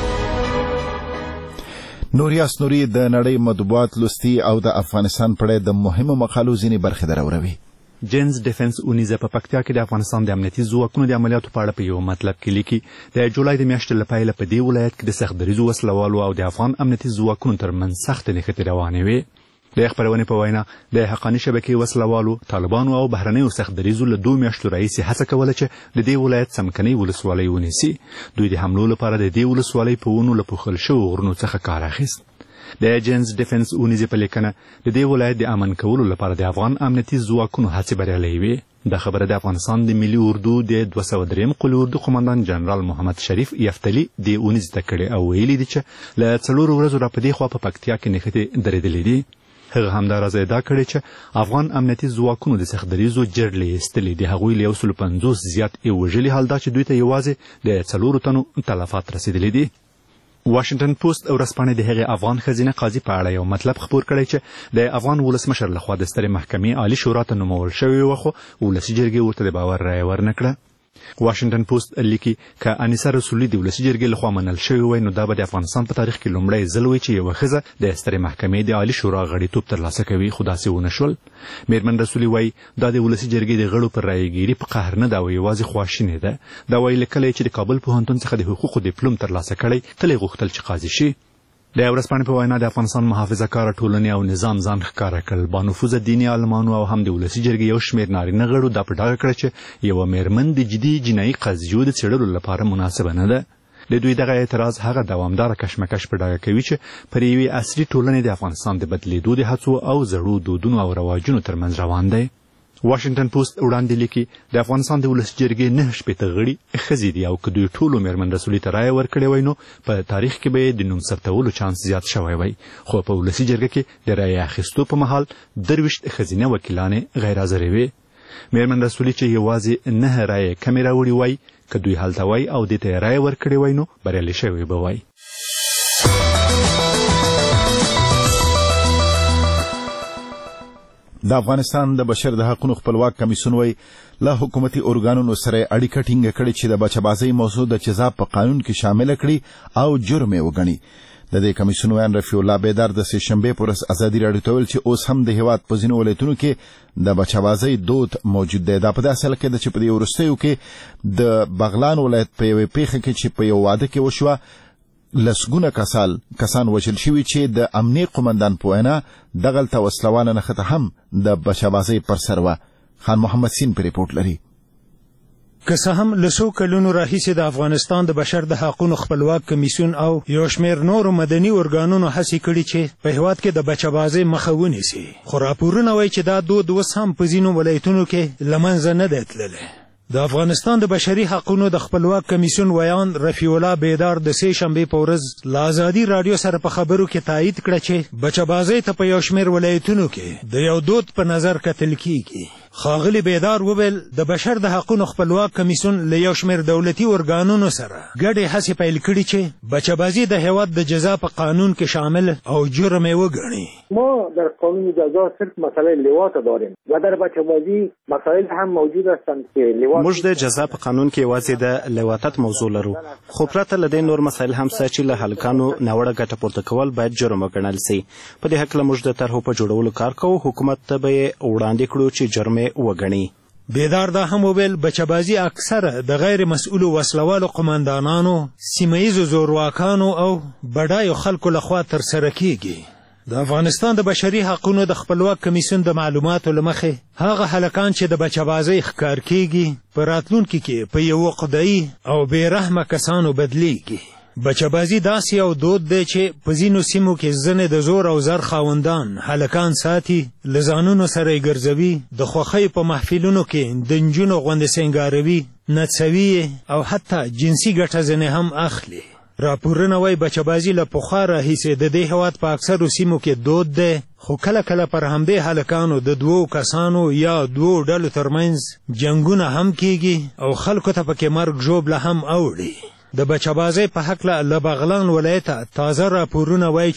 نوریا سنوری د نړۍ مطبوعات لوستي او د افغانستان په اړه د مهمو مقالو ځینې برخې دراوروي. جنز ډیفنس اونیزه په پکتیا کې د افغانستان د امنیتي ځواکونو د عملیاتو په اړه په یو مطلب کې لیکي د جولای د میاشتې له پیله په دې ولایت کې د سخت دریځو وسلوالو او د افغان امنیتي ځواکونو ترمنځ سختې نښتې روانې وې. د خبرونې په وینا د حقاني شبکې وسلوالو، طالبانو او بهرنیو سخت دریځو له 2 میاشتو راهیسې هڅه کوله چې د دې ولایت څمکنۍ ولسوالۍ ونیسي. دوی د حملو لپاره د دې ولسوالۍ په ونو له پوښل شویو غرونو څخه کار اخیست. د جنز ډیفنس اونیزې په لیکنه د دې ولایت د امن کولو لپاره د افغان امنیتي ځواکونو هڅې بریالۍ وې. دا خبره د افغانستان د ملي اردو د 203 قلي اردو قماندان جنرال محمد شریف یفتلی د اونیزې ته کړې او ویلي دي چې له 4 ورځو را په دې خوا په پکتیا کې نښتې درېدلې دي. هغه همداراز ادعا کړې چې افغان امنیتي ځواکونو د سخت دریځو جرړې ایستلې، د هغوی له 150 زیات وژلي، حال دا چې دوی ته یوازې د 4 تنو تلفات رسېدلي دي. واشنگټن پوسټ ورځپاڼې د هغې افغان ښځینه قاضي په اړه یو مطلب خپور کړی چې د افغان ولسمشر لخوا د سترې محکمې عالي شورا ته نومول شوی و، خو ولسي جرګې ورته د باور رایه ورنه کړه. واشنگټن پوسټ لیکي که انیسه رسولي د ولسي جرګې لخوا منل شوی وای نو دا به د افغانستان په تاریخ کې لومړی ځل وي چې یوه ښځه د سترې محکمې د عالي شورا غړیتوب ترلاسه کوي، خو داسې ونه شول. میرمن رسولي وایي دا د ولسي جرګې د غړو پر رایهګیري په قهر نه ده او یوازې خواشینې ده. دا وایي له کله چې د کابل پوهنتون څخه د حقوقو ډیپلوم ترلاسه کړی تل یې غوښتل چې قاضي شي. د ورځپاڼې په وینا د افغانستان محافظه کاره ټولنې او نظام ځان ښکاره کړل. بانفوذه دیني عالمانو او هم د ولسي جرګې یو شمېر نارینه غړو دا په ډاګه کړه چې یوه میرمن د جدي جنایي قضیو د څېړلو لپاره مناسبه نه ده. د دوی دغه اعتراض هغه دوامداره کشمکش په ډاګه کوي چې پر یوې عصري ټولنې د افغانستان د بدلېدو د هڅو او زړو دودونو او رواجونو ترمنځ روان دی. واشنگټن پوسټ وړاندې لیکي د افغانستان د ولسي جرګې 9 غړي ښځې دي او که دوی ټولو میرمن رسولي ته رایه ورکړې وای نو په تاریخ کې به یې د نوم ثبتولو چانس زیات شوی وای، خو په ولسي جرګه کې د رایې اخیستو په مهال 23 ښځینه وکیلانې غیر حاضرې وې. میرمن رسولي چې یوازې 9 رایې کمې راوړې وای، که دوی هلته وای او دې ته یې رایه ورکړې وای نو بریالي شوی به وای. د افغانستان د بشر د حقوقو خپلواک کمیسیون وایي له حکومتي ارګانونو سره اړیکه ټینګه کړې چې د بچه‌بازۍ موضوع د جزا په قانون کې شامل کړي او جرم یې وګڼي. د دې کمیسیون ویان رفیع الله بیدار د سه شنبه پر ورځ ازادي راډیو ته ویل چې اوس هم د هیواد په ځینو ولایتونو کې د بچه‌بازۍ دود موجود دی. دا په داسې حال کې ده چې په دې وروستیو کې د بغلان ولایت په یوې پیښه کې چې په یو واده کې وشوه لسګونه کسان وژل شوي چې د امنیه قمندان په وینا دغلته وسلواله نښته هم د بچه‌بازۍ پر سر وه. خان محمد سین په ریپورټ لري. که څه هم له څو کلونو راهیسې د افغانستان د بشر د حقوقو خپلواک کمیسیون او یو شمېر نورو مدني ارګانونو هڅې کړي چې په هېواد کې د بچه‌بازۍ مخه ونیسي، خو راپورونه وایي چې دا دود اوس هم په ځینو ولایتونو کې له منځه نه دی تللی. د افغانستان د بشري حقوقو د خپلواک کمیسیون ویان رفیع الله بیدار د سه شنبه په ورځ له ازادي راډیو سره په خبرو کې تایید کړه چې بچه‌بازۍ ته په یو شمېر ولایتونو کې د یو دود په نظر کتل کیږي. ښاغلي بیدار وویل د بشر د حقوقو خپلواک کمیسیون له یو شمېر دولتي ارګانونو سره ګډې هڅې پیل کړي چې بچه‌بازي د هېواد د جزا په قانون کې شامل او جرم یې وګڼي. ما در قانون جزا صرف مسئله لواط داریم و در بچه‌بازی مسائل هم موجود هستند که لواط موږ د جزا په قانون کې یوازې د لواطت موضوع لرو، خو پرته له دې نور مسایل هم شته چې له هلکانو ناوړه ګټه پورته کول باید جرم وګڼل سي. په دې هکله موږ د طرحو په جوړولو کار کوو، حکومت ته به یې وړاندې کړو چې جرم وګڼي. بیدار دا هم وویل بچه‌بازي اکثره د غیر مسؤلو وسلوالو قماندانانو، سیمه ییزو زورواکانو او بډایو خلکو لخوا ترسره کیږي. د افغانستان د بشري حقوقو د خپلواک کمیسیون د معلوماتو له مخې هغه هلکان چې د بچه‌بازۍ ښکار کیږي په راتلونکي کې په یوه خدایي او بې رحمه کسانو بدلیږي. بچه‌بازي داسې یو دود دی چې په ځینو سیمو کې ځینې د زور او زر خاوندان هلکان ساتي، له ځانونو سره یې ګرځوي، د خوښۍ په محفلونو کې د نجونو غوندې سینګاروي، نڅوي او حتی جنسي ګټه ځینې هم اخلي. راپورونه وایي بچه‌بازي له پخوا راهیسې د دې هېواد په اکثرو سیمو کې دود دی، خو کله کله پر همدې هلکانو د 2 کسانو یا 2 ډلو ترمنځ جنګونه هم کیږي او خلکو ته پکې مرګ ژوبله هم اوړي. د بچه‌بازۍ په هکله له بغلان ولایته تازه راپورونه وایي چې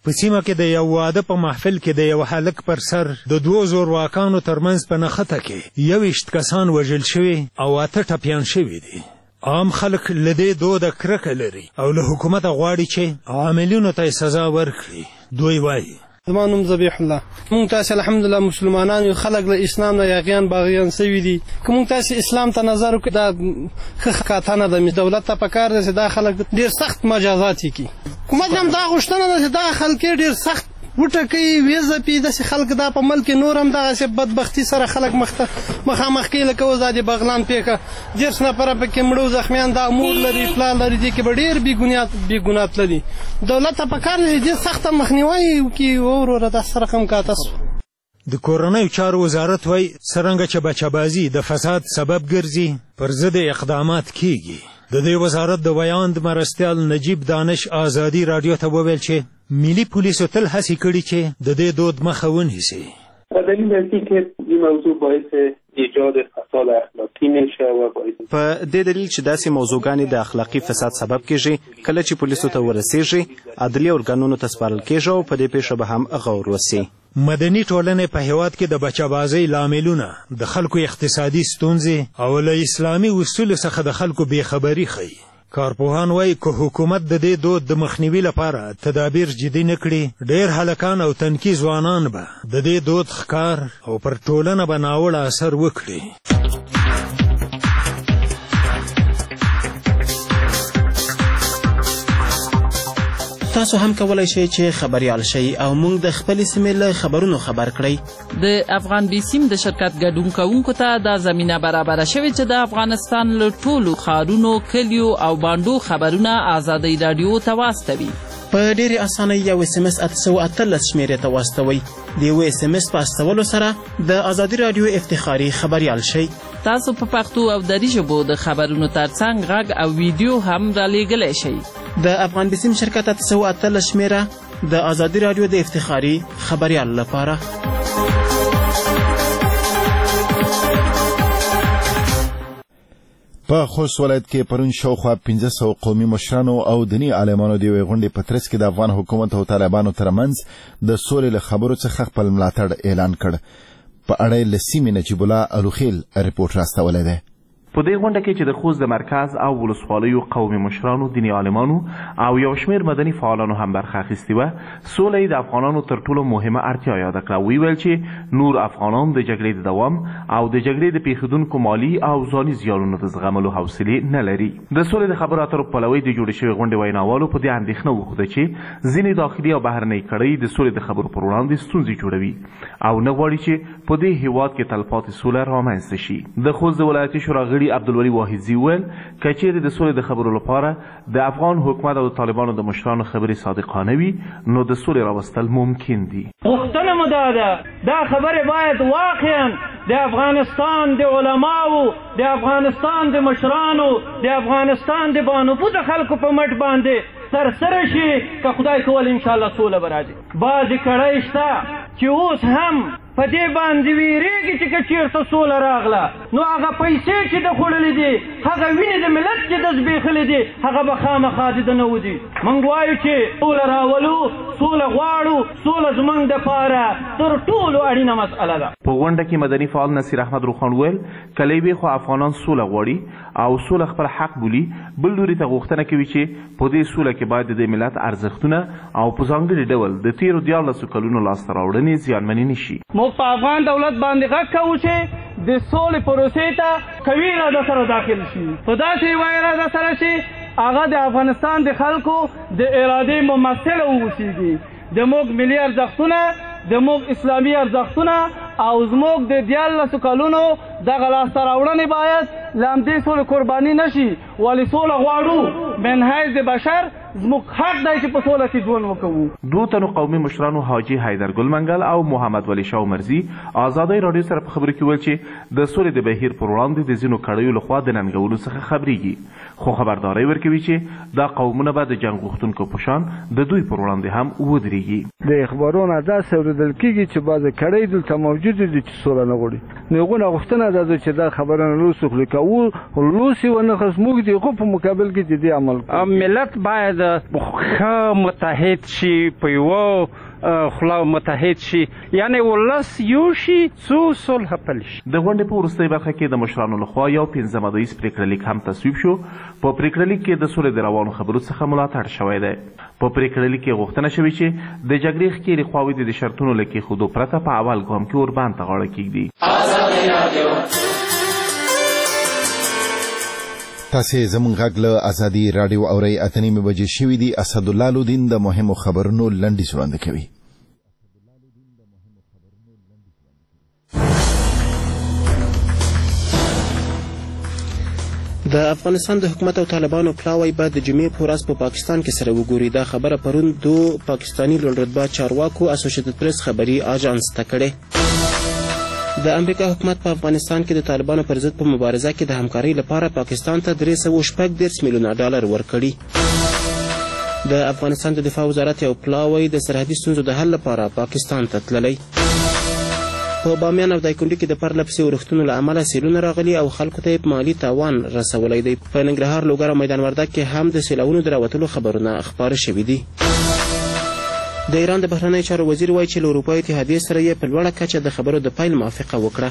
په سیمه کې د یو واده په محفل کې د یو هلک پر سر د 2 زورواکانو ترمنځ په نښته کې 21 کسان وژل شوي او 8 ټپیان شوي دي. عام خلک له دې دوده کرکه لري او له حکومته غواړي چې عاملینو ته سزا ورکړي. دوی وایي زما نوم ذبیح الله. موږ تاسې الحمدلله مسلمانان یو، خلک له اسلام نه یاغیان باغیان سوي دي. که موږ تاسې اسلام ته نظر وکړو دا ښه کاتنه ده. دولت ته پکار ده چې دا خلک ډېر سخت مجازات یې کړي. حکومت هم دا غوښتنه ده چې دا خلک ډېر سخت وټکوي ویځپي. داسې خلک دا په ملک نور هم دغسې بدبختي سره خلک مخامخ کوي لکه اوس دا د بغلان پیښه 10 نفره پکې مړه زخمیان دا مور لري پلار لري. دې کې به ډېر بېګناه تللي. دولت ته پکار دی چې دې سخته مخنیوی وکړي. وروره داسې رقم کاته سو. د کورنیو چارو وزارت وایي څرنګه چې بچه‌بازي د فساد سبب ګرځي پر ضد اقدامات کیږي. د دې وزارت د بیان د مرستیال نجیب دانش آزادي رادیو ته وویل چې ملي پولیسو تل هڅې کړي چې د دې دود مخه ونیسي. و دلیل ازی که این موضوع باعث ایجاد فساد اخلاقی میشه و باعث په دې دلیل چې داسې موضوعګانې د اخلاقي فساد سبب کیږي کله چې پولیسو ته ورسیږي عدلي ارګانونو ته سپارل کیږي او په دې پیښه به هم غور وسی. مدني ټولنې په هیواد کې د بچه‌بازۍ لاملونه د خلکو اقتصادي ستونزې او له اسلامي اصولو څخه د خلکو بېخبري ښیي. کارپوهان وایي که حکومت د دې دود د مخنیوي لپاره تدابیر جدي نه کړي ډېر هلکان او تنکي ځوانان به د دې دود ښکار او پر ټولنه به ناوړه اثر وکړي. تاسو هم کولای شئ چې خبریال شئ او موږ د خپلې سیمې له خبرونو خبر کړئ. د افغان بي سیم د شرکت ګډون کوونکو ته دا زمینه برابره شوې چې د افغانستان له ټولو ښارونو کلیو او بانډو خبرونه ازادۍ راډیو ته واستوي. په ډېرې اسانۍ یو SMS 818 شمېرې ته واستوئ. د یو SMS په استولو سره د ازادي راډیو افتخاري خبریال شئ. تاسو په پښتو او دري ژبو د خبرونو ترڅنګ غږ او ویډیو هم رالیږلی شئ. د افغان بي سیم شرکت 818 شمېره د ازادي راډیو د افتخاري خبریال لپاره. په خوست ولایت کې پرون شاوخوا 1500 قومي مشرانو او دیني عالمانو د یوې غونډې په ترڅ کې د افغان حکومت او طالبانو ترمنځ د سولې له خبرو څخه خپل ملاتړ اعلان کړ. په اړه یې له سیمې نجیب الله الوخیل رپورټ راستولی دی. په دې غونډه کې چې د خوست د مرکز او ولسوالیو قومي مشرانو دیني عالمانو او یو شمېر مدني فعالانو هم برخه اخیستې وه سوله یې د افغانانو تر ټولو مهمه اړتیا یاده کړه. ویې ویل چې نور افغانان د جګړې د دوام او د جګړې د پیښېدونکو مالي او ځاني زیانونو د زغملو حوصلې نه لري. د سولې د خبرو اترو پلوی د جوړې شوې غونډې ویناوالو په دې اندېښنه وښوده چې ځینې داخلي او بهرنۍ کړۍ د سولې د خبرو پر وړاندې ستونزې جوړوي او نه غواړي چې په دې هېواد کې تلپاتې سوله رامنځته شي. د خوست د ولایتي شورا غړي عبدالولي واحد ویل که چیرې د سولې د خبرو لپاره د افغان حکومت او د طالبانو د مشرانو خبرې صادقانه وي نو د سولې راوستل ممکن دي. غوښتنه مو دا ده دا خبرې باید واقعا د افغانستان د علماو د افغانستان د مشرانو د افغانستان د بانفوذه خلکو په مټ باندې سرسره شي که خدای کول انشاءالله سوله به راځي. بعضې کړۍ شته چې اوس هم په دې باندې ویرېږي چې که چېرته سوله راغله نو هغه پیسې چې د خوړلې دي هغه وینې د ملت چې د زبېښلې دي هغه به خامخا د ده نه وځي. موږ وایو چې سوله راولو سوله غواړو سوله زموږ دپاره تر ټولو اړینه مسئله ده. په غونډه کې مدني فعال نصیر احمد روخان ویل که له یوې خوا افغانان سوله غواړي او سوله خپل حق بولي بل لوري ته غوښتنه کوي چې په دې سوله کې باید د دې ملت ارزښتونه او په ځانګړي ډول د تېرو 14 کلونو لاسته راوړنې زیانمنې نه شي. موږ په افغان دولت باندې غږ کوو چې د سولې پروسې ته قوي اراده سره داخل شي. په داسې یوه اراده سره چې هغه د افغانستان د خلکو د ارادې ممثله واوسیږي. د موږ ملي ارزښتونه د موږ اسلامي ارزښتونه او زموږ د 14 کلونو دغه لاسته راوړنې باید له همدې سولې قرباني نه شي. ولې سوله غواړو من حیث بشر زموږ حق دی چې په سوله کې ژوند وکړو. دوه تنو قومي مشرانو حاجي حیدر ګل منګل او محمد ولی شاه عمرزي ازادۍ راډیو سره په خبرو کې ویل چې د سولې د بهیر پر وړاندې د ځینو کړیو لخوا د ننګولو څخه خبرېږي خو خبرداری ورکوي چې دا قومونه به د جنګ غوښتونکو په شان د دوی پر وړاندې هم ودرېږي. د اخبارونو داسې اورېدل کېږي چې بعضې کړۍ دلته موجودې دي چې سوله نه غواړي. نو هغونه غوښتنه دا چې دا خبره نه لوسو خو لوسی ونه خصموږ دي خو په مقابل کې جدي عمل ملت باید ښه متحد شي په یوه خلا متحد شي یعنی ولس یو شي څو صلح پلی شي. د غونډې په وروستۍ برخه کې د مشرانو لخوا یو 15 مادیز پریکړه لیک هم تصویب شو. په پریکړه لیک کې د سولې د روانو خبرو څخه ملاتړ شوی دی. په پریکړه لیک کې غوښتنه شوې چې د جګړې ښکېلې خواوې د شرطونو له کېښودو پرته په اول ګام کې اوربند ته غاړه کېږدي. تاسې زموږ غږ له ازادي راډیو اورئ. 8:30 بجې شوي دي. اسدالله لودین د مهمو خبرونو لنډیز وړاندې کوي. د افغانستان د حکومت او طالبانو پلاوی به د جمعې په ورځ په پاکستان کې سره وګوري. دا خبره پرون دو پاکستاني لوړرتبه چارواکو اسوسییټډ پریس خبري آژانس ته کړې. د امریکا حکومت په افغانستان کې د طالبانو پر ضد په مبارزه کې د همکارۍ لپاره پاکستان ته $340 میلیونه ورکړي. د افغانستان د دفاع وزارت یو پلاوی د سرحدي ستونزو د حل لپاره پاکستان ته تللی. په بامیان او دایکنډي کې د پرله پسې ورښتونو له امله سیلونه راغلي او خلکو ته یې مالي تاوان رسولی دی. په ننګرهار، لوګر او میدان وردګ کې هم د سیلاوونو د راوتلو خبرونه خپاره شوي دي. د ایران د بهرنیو چارو وزیر وایي چې له اروپایي اتحادیې سره یې په لوړه کچه د خبرو د پیل موافقه وکړه.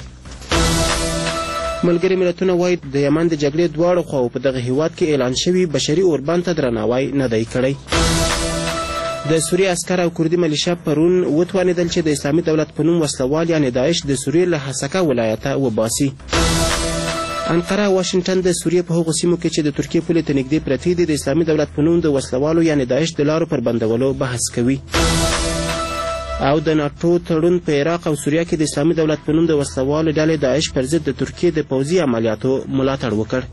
ملګري ملتونه وایي د یمن د جګړې دواړو خواو په دغه هیواد کې اعلان شوي بشري اوربند ته درناوی نه دی کړی. د سوریې عسکر او کردي ملیشه پرون وتوانېدل چې د اسلامي دولت په نوم وسلوال یعنې داعش د سوریې له حسکه ولایته وباسي. انقره او واشنګټن د سوریې په هغو سیمو کې چې د ترکیې پولې ته نږدې پرتې دي د اسلامي دولت په نوم د وسلوالو یعنې داعش د لارو پر بندولو بحث کوي. او د ناټو تړون په عراق او سوریه کې د اسلامي دولت په نوم د وسلوالو ډلې داعش پر ضد د ترکیې د پوځي عملیاتو ملاتړ وکړ.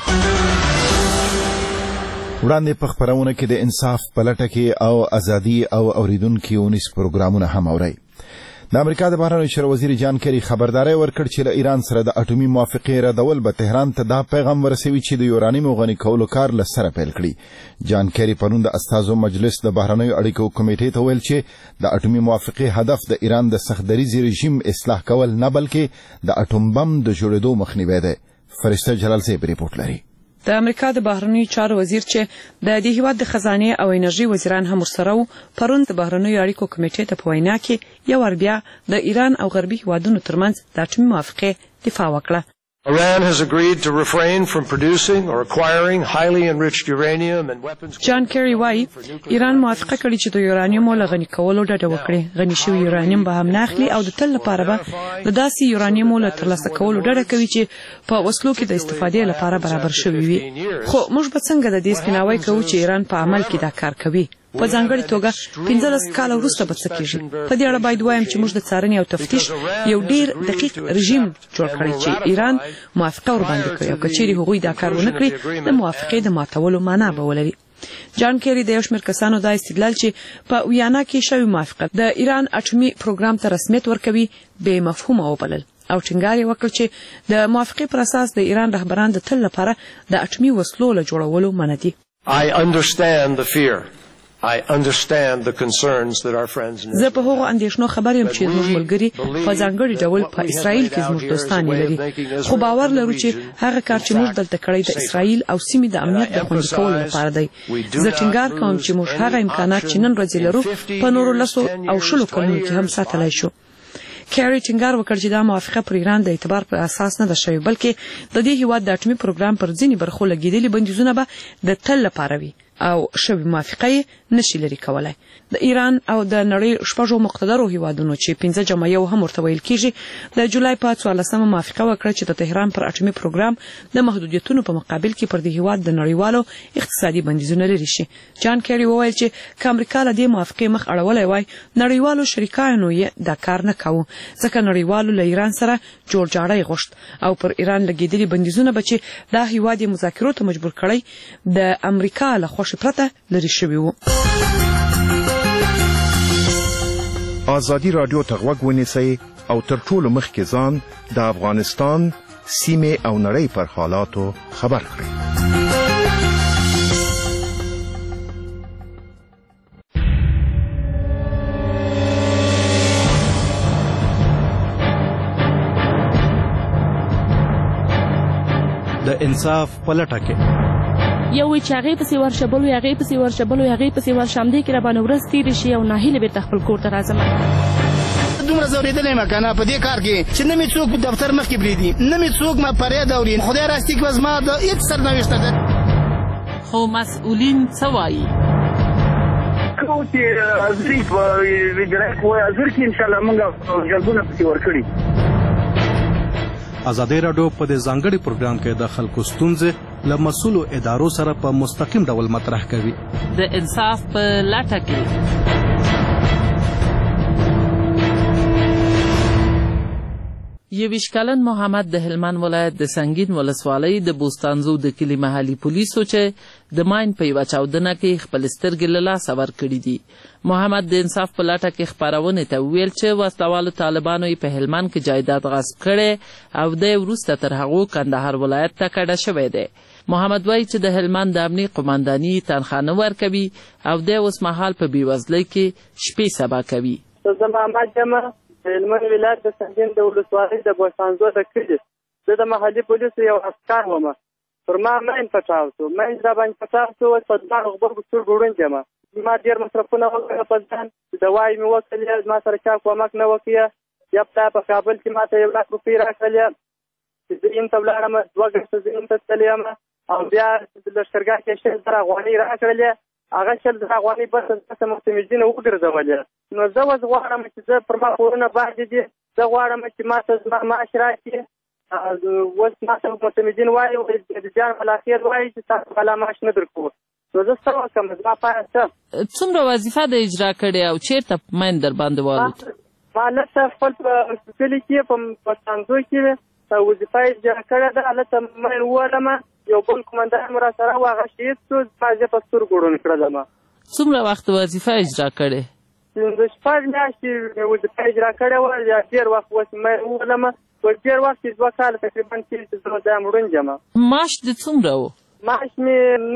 وړاندې په خپرونه کې د انصاف په لټه کې او ازادي او اوریدونکي اونیس پروګرامونه هم اورئ. د امریکا د بهرنیو چارو وزیر جان کیری خبرداری ورکړ چې له ایران سره د اټومي موافقې ردول به تهران ته دا پیغام ورسوي چې د یورانیمو غني کولو کار له سره پیل کړي. جان کیری پرون د استازو مجلس د بهرنیو اړیکو کمیټې ته ویل چې د اټومي موافقې هدف د ایران د سختدریز رژیم اصلاح کول نه بلکې د اټوم بم د جوړېدو مخنیوی دی. فرشته جلال زیب ریپورت لري. د امریکا د بهرنیو چارو وزیر چې د دې هیواد د خزانه او انرژي وزیران هم ورسره وو پرون د بهرنیو اړیکو کمیټې ته په وینا کې یو ور بیا د ایران او غربي هیوادونو ترمنځ د اټومي موافقې دفاع وکړه. Iran has agreed to refrain from producing or acquiring highly enriched uranium and weapons. جان کیری وايي ایران موافقه کړې چې د یورانیم له غني کولو ډډه وکړي. غني شوی یورانیم به هم ناخلي او د تل لپاره به د داسې یورانیم له ترلاسه کولو ډډه کوي چې په وسلو کې د استفادې لپاره برابر شوی وي. خو موږ به څنګه د دې سپیناوي کوو چې ایران په عمل کې دا کار کوي. په ځانګړي توګه 15 کال وروسته به څه کېږي. په دې اړه باید وایم چې موږ د څارنې او تفتیش یو ډیر دقیق رژیم جوړ کړی چې ایران موافقه ورباندې کوي او که چیرې هغوی دا کار ونه کړي د موافقې د ماتولو معنا به ولري. جان کیری د یو شمېر کسانو دا استدلال چې په ویانا کې شوی موافقه د ایران اټومي پروګرام ته رسمیت ورکوي بې مفهومه وبلل او ټینګار یې وکړ چې د موافقې پر اساس د ایران رهبران د تل لپاره د اټومي وسلو له جوړولو منع دي. I understand the fear. I understand the concerns that our friends in زه په هغو اندېښنو خبر یم چې زموږ ملګري په ځانګړي ډول په اسرائیل کې زموږ دوستان لري. خو باور لرو چې هغه کار چې موږ دلته کړی د اسرائیل او سیمې د امنیت د خوندي کولو لپاره دی. زه ټینګار کوم چې موږ هغه امکانات چې نن ورځ لرو په نورو لسو او شلو کلونو کې هم ساتلی شو. کیری ټینګار وکړ چې دا موافقه پر ایران د اعتبار پر اساس نه ده شوې بلکې د دې هیواد د اټومي پروګرام پر ځینې برخو لګېدلي بندیزونه به د تل لپاره وي او شوی موافقه نشي لري کولای. د ایران او د نړۍ شپږو مقتدرو هیوادونو چې 15 جمع یو هم ورته ویل کیږي د جولای په 14مه موافقه وکړه چې د تهران پر اټومي پروګرام د محدودیتونو په مقابل کې پر دې هیواد د نړیوالو اقتصادي بندیزونه لري شي. جان کیری وویل چې که امریکا له دې موافقې مخ اړولای وای نړیوالو شریکانو یې دا کار نه کاوه ځکه نړیوالو له ایران سره جوړجاړی غوښت او پر ایران لګېدلي بندیزونه به چې دا هیواد یې مذاکرو ته مجبور کړی د امریکا له خوښې پرته لرې شوي وو. ازادي رادیو ته غوږ ونیسئ او تر ټولو مخکې ځان د افغانستان سیمې او نړۍ پر حالاتو خبر کړئ. د انصاف په لټه کې یو چې هغې پسې ورشه بل هغې پسې ورشه بل هغې پسې ورشه همدې کې راباندې ورځ تېرې شي او ناهیلې بېرته خپل کور ته راځم دومره ځورېدلی یم که نه په دې کار کې چې نه مې څوک په دفتر مخکې پرېږدي نه مې څوک ما فریاد اوري خدای راستي که زما د هېڅ سرنوشته ده خو مسؤلین څه وایي کوم چې حاضري په اجرایه کوی حاضر کړي انشاءالله موږ جلبونه پسې ورکړي ازادي راډیو په دې ځانګړي پروګرام کې د خلکو ستونزې له مسؤلو ادارو سره په مستقیم ډول مطرح کوي د انصاف په لټه کې یویشت کلن محمد د هلمند ولایت د سنگین ولسوالۍ د بوستانزو د کلي محلي پولیسو چې د ماین په یوه چاودنه کې خپل سترګې له لاسه ورکړي دي. محمد د انصاف په لټه کې خپرونې ته وویل چې وسلوالو طالبانو یې په هلمند کې جایداد غصب کړی او دی وروسته تر هغو کندهار ولایت ته کډه شوی دی. محمد وایي چې د هلمند د امني قمانداني تنخواه نه ورکوي او دی اوس مهال په بېوزلۍ کې شپې سبا کوي. د هلمند ولایت د سنګین د ولسوالۍ د بوستانزو د کلي زه د محلي پولیسو یو عسکر وم پر ما ماین پټاو شو ماین راباندې پټاو شو په دواړو غبرګو سترګو ړوند یم ما ډېر مصرفونه وکړل په ځان دوايي مې وکړلې زما سره چا کومک نه وکړه یا په کابل کې ما ته 1 لک روپۍ راکړلې چې زه یم ته ولاړم 2 ګټه زه یم ته تللی یم او بیا د لښکرګاه کې 100,000 افغانۍ راکړلې هغه 100,000 افغانۍ بس معتمدینه وګرځولې نو زه اوس غواړم چې زه پر ما کورونه باندې دي زه غواړم چې ما ته زما معاش راشي اوس ما ته معتمدین وایي د جان بالاخیر وایي چې تاسو بلا معاش نه درکوو نو زه څه وکړم زما پایه څه څومره وظیفه د اجرا کړې او چېرته مین در باندې والوت ما هلته خپل په کلي کې په بوستانزو کې وظیفه اجرا کړې ده هلته مین وولم یو بل قمندان مو را سره و هغه شهید شو زما زه په سترګو ړوند کړلم. څومره وخت وظیفه اجرا کړې؟ د 6 میاشتې وظیفه اجرا کړې وه یا ډېر وخت اوس مې وولم په ډېر وخت کې 2 کاله تقریبا کېږي چې زه دا یم ړوند یم. معاش دې څومره و؟ معاش مې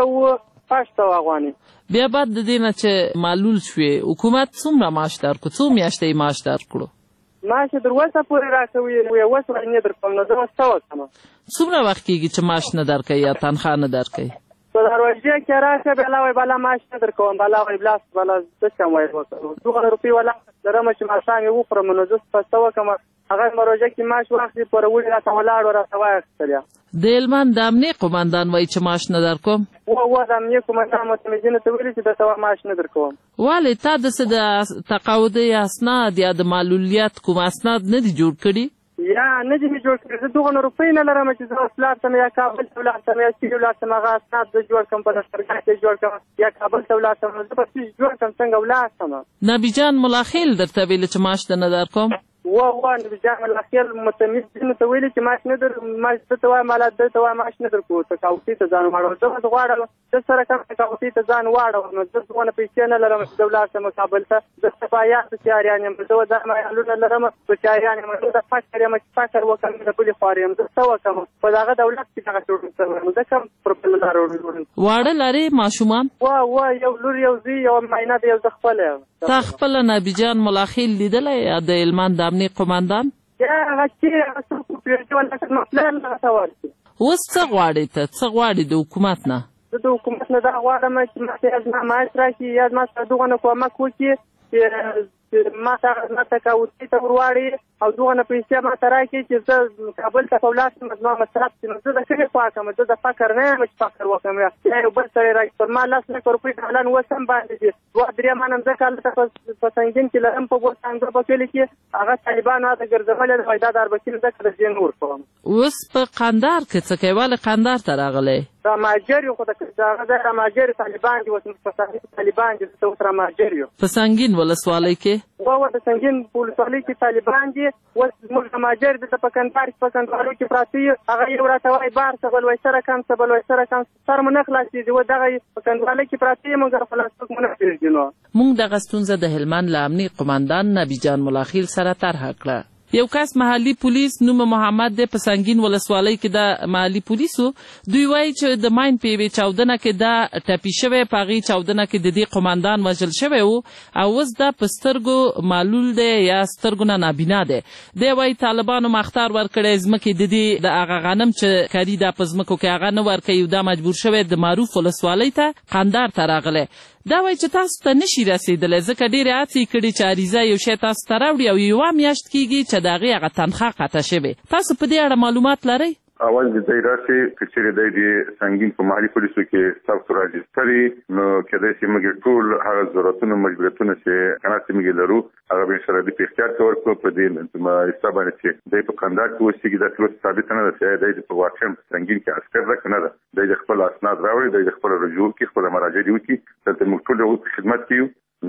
9,500 افغانۍ. بیا بعد د دې نه چې معلول شوې حکومت څومره معاش درکړو څو میاشتې معاش درکړو؟ معاش تر اوسه پورې راکوي اوس نه درکوم نو زه اوس څه وکړم. څومره وخت کېږي چې معاش نه درکوي یا تنخواه نه درکوي؟ په دروازې کې راشه بلا وایي بلا معاش نه درکوم بلا وایي بلاس بلا څه چم وایي 200 روپۍ والا لرم چې ماښام یې وخورم نو زه څه وکړم هغه مروژه کې معاش واخلي پوره وړي راته ولاړ و راته واخیستل. د هلمند د امني قمندان وایي چې معاش نه درکوم. د امني قمندان معتمدینو ته ویلي چې درته معاش نه درکوم. ولې تا داسې د تقاعدي اسناد یا د معلولیت کوم اسناد نه دي جوړ کړي؟ یا نه دي مې جوړ کړي زه 200 روپۍ نه لرم چې زه اوس لاړ شم یا کابل ته ولاړ شم یا سیمې ولاړ شم هغه اسناد زه جوړ کړم په لښکرګاه کې جوړ کړم یا کابل ته ولاړ شم زه به جوړ کړم څنګه ولاړ شم. نبي جان ملاخیل درته ویلي چې معاش ته نه درکوم؟ نبي جان ملاخیل متمدینو ته ویلي چې معاش نه در معاش ته وایي مالا ده ته وایي معاش نه درکوو تقاعدي ته ځان واړوه زه به غواړم زه سره کوم تقاعدي ته ځان واړوم نو زه څونه پیسې نه لرم چې زه ولاړ شم کابل ته زه صفایات په تیاریان یم زه دا معلومه لرم په تیاریان یم زه د فکر یم چې فکر وکړم د بلې خوارې یم زه څه وکړم په دغه دولت کې دغه ټول څه زه کوم پر بل لاره وړم. واړه لرې ماشومان؟ یو لور یو زوی یو معاینه د یو زه خپله یم. تا خپله نبي جان ملاخیل لیدلی یا د هلمند د امني قمندان؟ هغه چې هغه څوک پرېږدي ولکه مفلر نه راته ورکړي. اوس څه غواړې ته څه غواړې د حکومت نه؟ زه د حکومت نه دا غواړم چې ما ته زما معاش راشي یا زما سره دغونه کومک وکړي چې ما ته تقاعدي ته ورواړي او دغونه پیسې ما ته راکړي چې زه کابل ته ولاړ شم زما مصرف شي نو زه د ښځې خوا کوم زه د فقر نه یم چې فقر وکړم یا یو بل سړی راکړي پر ما 10 لکه روپۍ حالان اوس هم باندې دي 2-3 مانم ځکه هلته په سنګین کې لرم په بوستانزو په کلي کې هغه طالبانو هلته ګرځولې ده وایي دا د اربکي ځکه د دې نور کوم. اوس په قندهار کې څه کوې ولې قندهار ته راغلی؟ راماجر یو خو د راماجر طالبان دي اوس په طالبان دي زه اوس راماجر یو په سنګین ولسوالۍ کې د سنګین ولسوالۍ کې طالبان دي اوس زموږ راماجر دلته په کندهار کې په کندهارو کې پراته وي هغه یو راته وایي بار څه بل وایي سره کم څه بل وایي سره کم سر مو نه خلاصېږي و دغه په کندهارۍ کې پراته وي مګر خلاص څوک مو نه پرېږدي. نو موږ دغه ستونزه د هلمند له امني قمندان نبي جان ملاخیل سره طرحه کړه. یو کس محلي پولیس نوم محمد دی په سنگین ولسوالۍ کې د محلي پولیسو دوی وایي چې د ماین په یوې چاودنه کې دا ټپي شوی، په هغې چاودنه کې د دې قماندان وژل شوی و او اوس دا په سترګو معلول دی یا سترګو نه نابینا دی. دی وایي طالبانو مختار ورکړی ځمکې د دې د هغه غنم چې کري دا په ځمکو کې هغه نه ورکوي، دا مجبور شوی د معروف ولسوالۍ ته قندار ته راغلی. دا وایي چې تاسو ته نشي رسېدلی ځکه ډېرې هڅې کړي چې عریضه یو شی تاسو ته راوړي او یوه میاشت کېږي چې د هغې هغه تنخوا قطع شوې. تاسو په دې اړه معلومات لرئ؟ اول د دې راسي چې چیرې د سنگین په محلي پولیسو کې ستاسو راجستري نو کله چې موږ ټول هغه ضرورتونه مجبوریتونه چې کناستي موږ لرو هغه به سره د اختیار کول په دې ما حساب باندې چې د په قندار کې وسیږي د ټول ثابت نه ده چې د په واقع سنگین کې عسكر راکنه ده د خپل اسناد راوړي د خپل رجوع کې خپل مراجعه دی وکي چې موږ ټول خدمت کوو.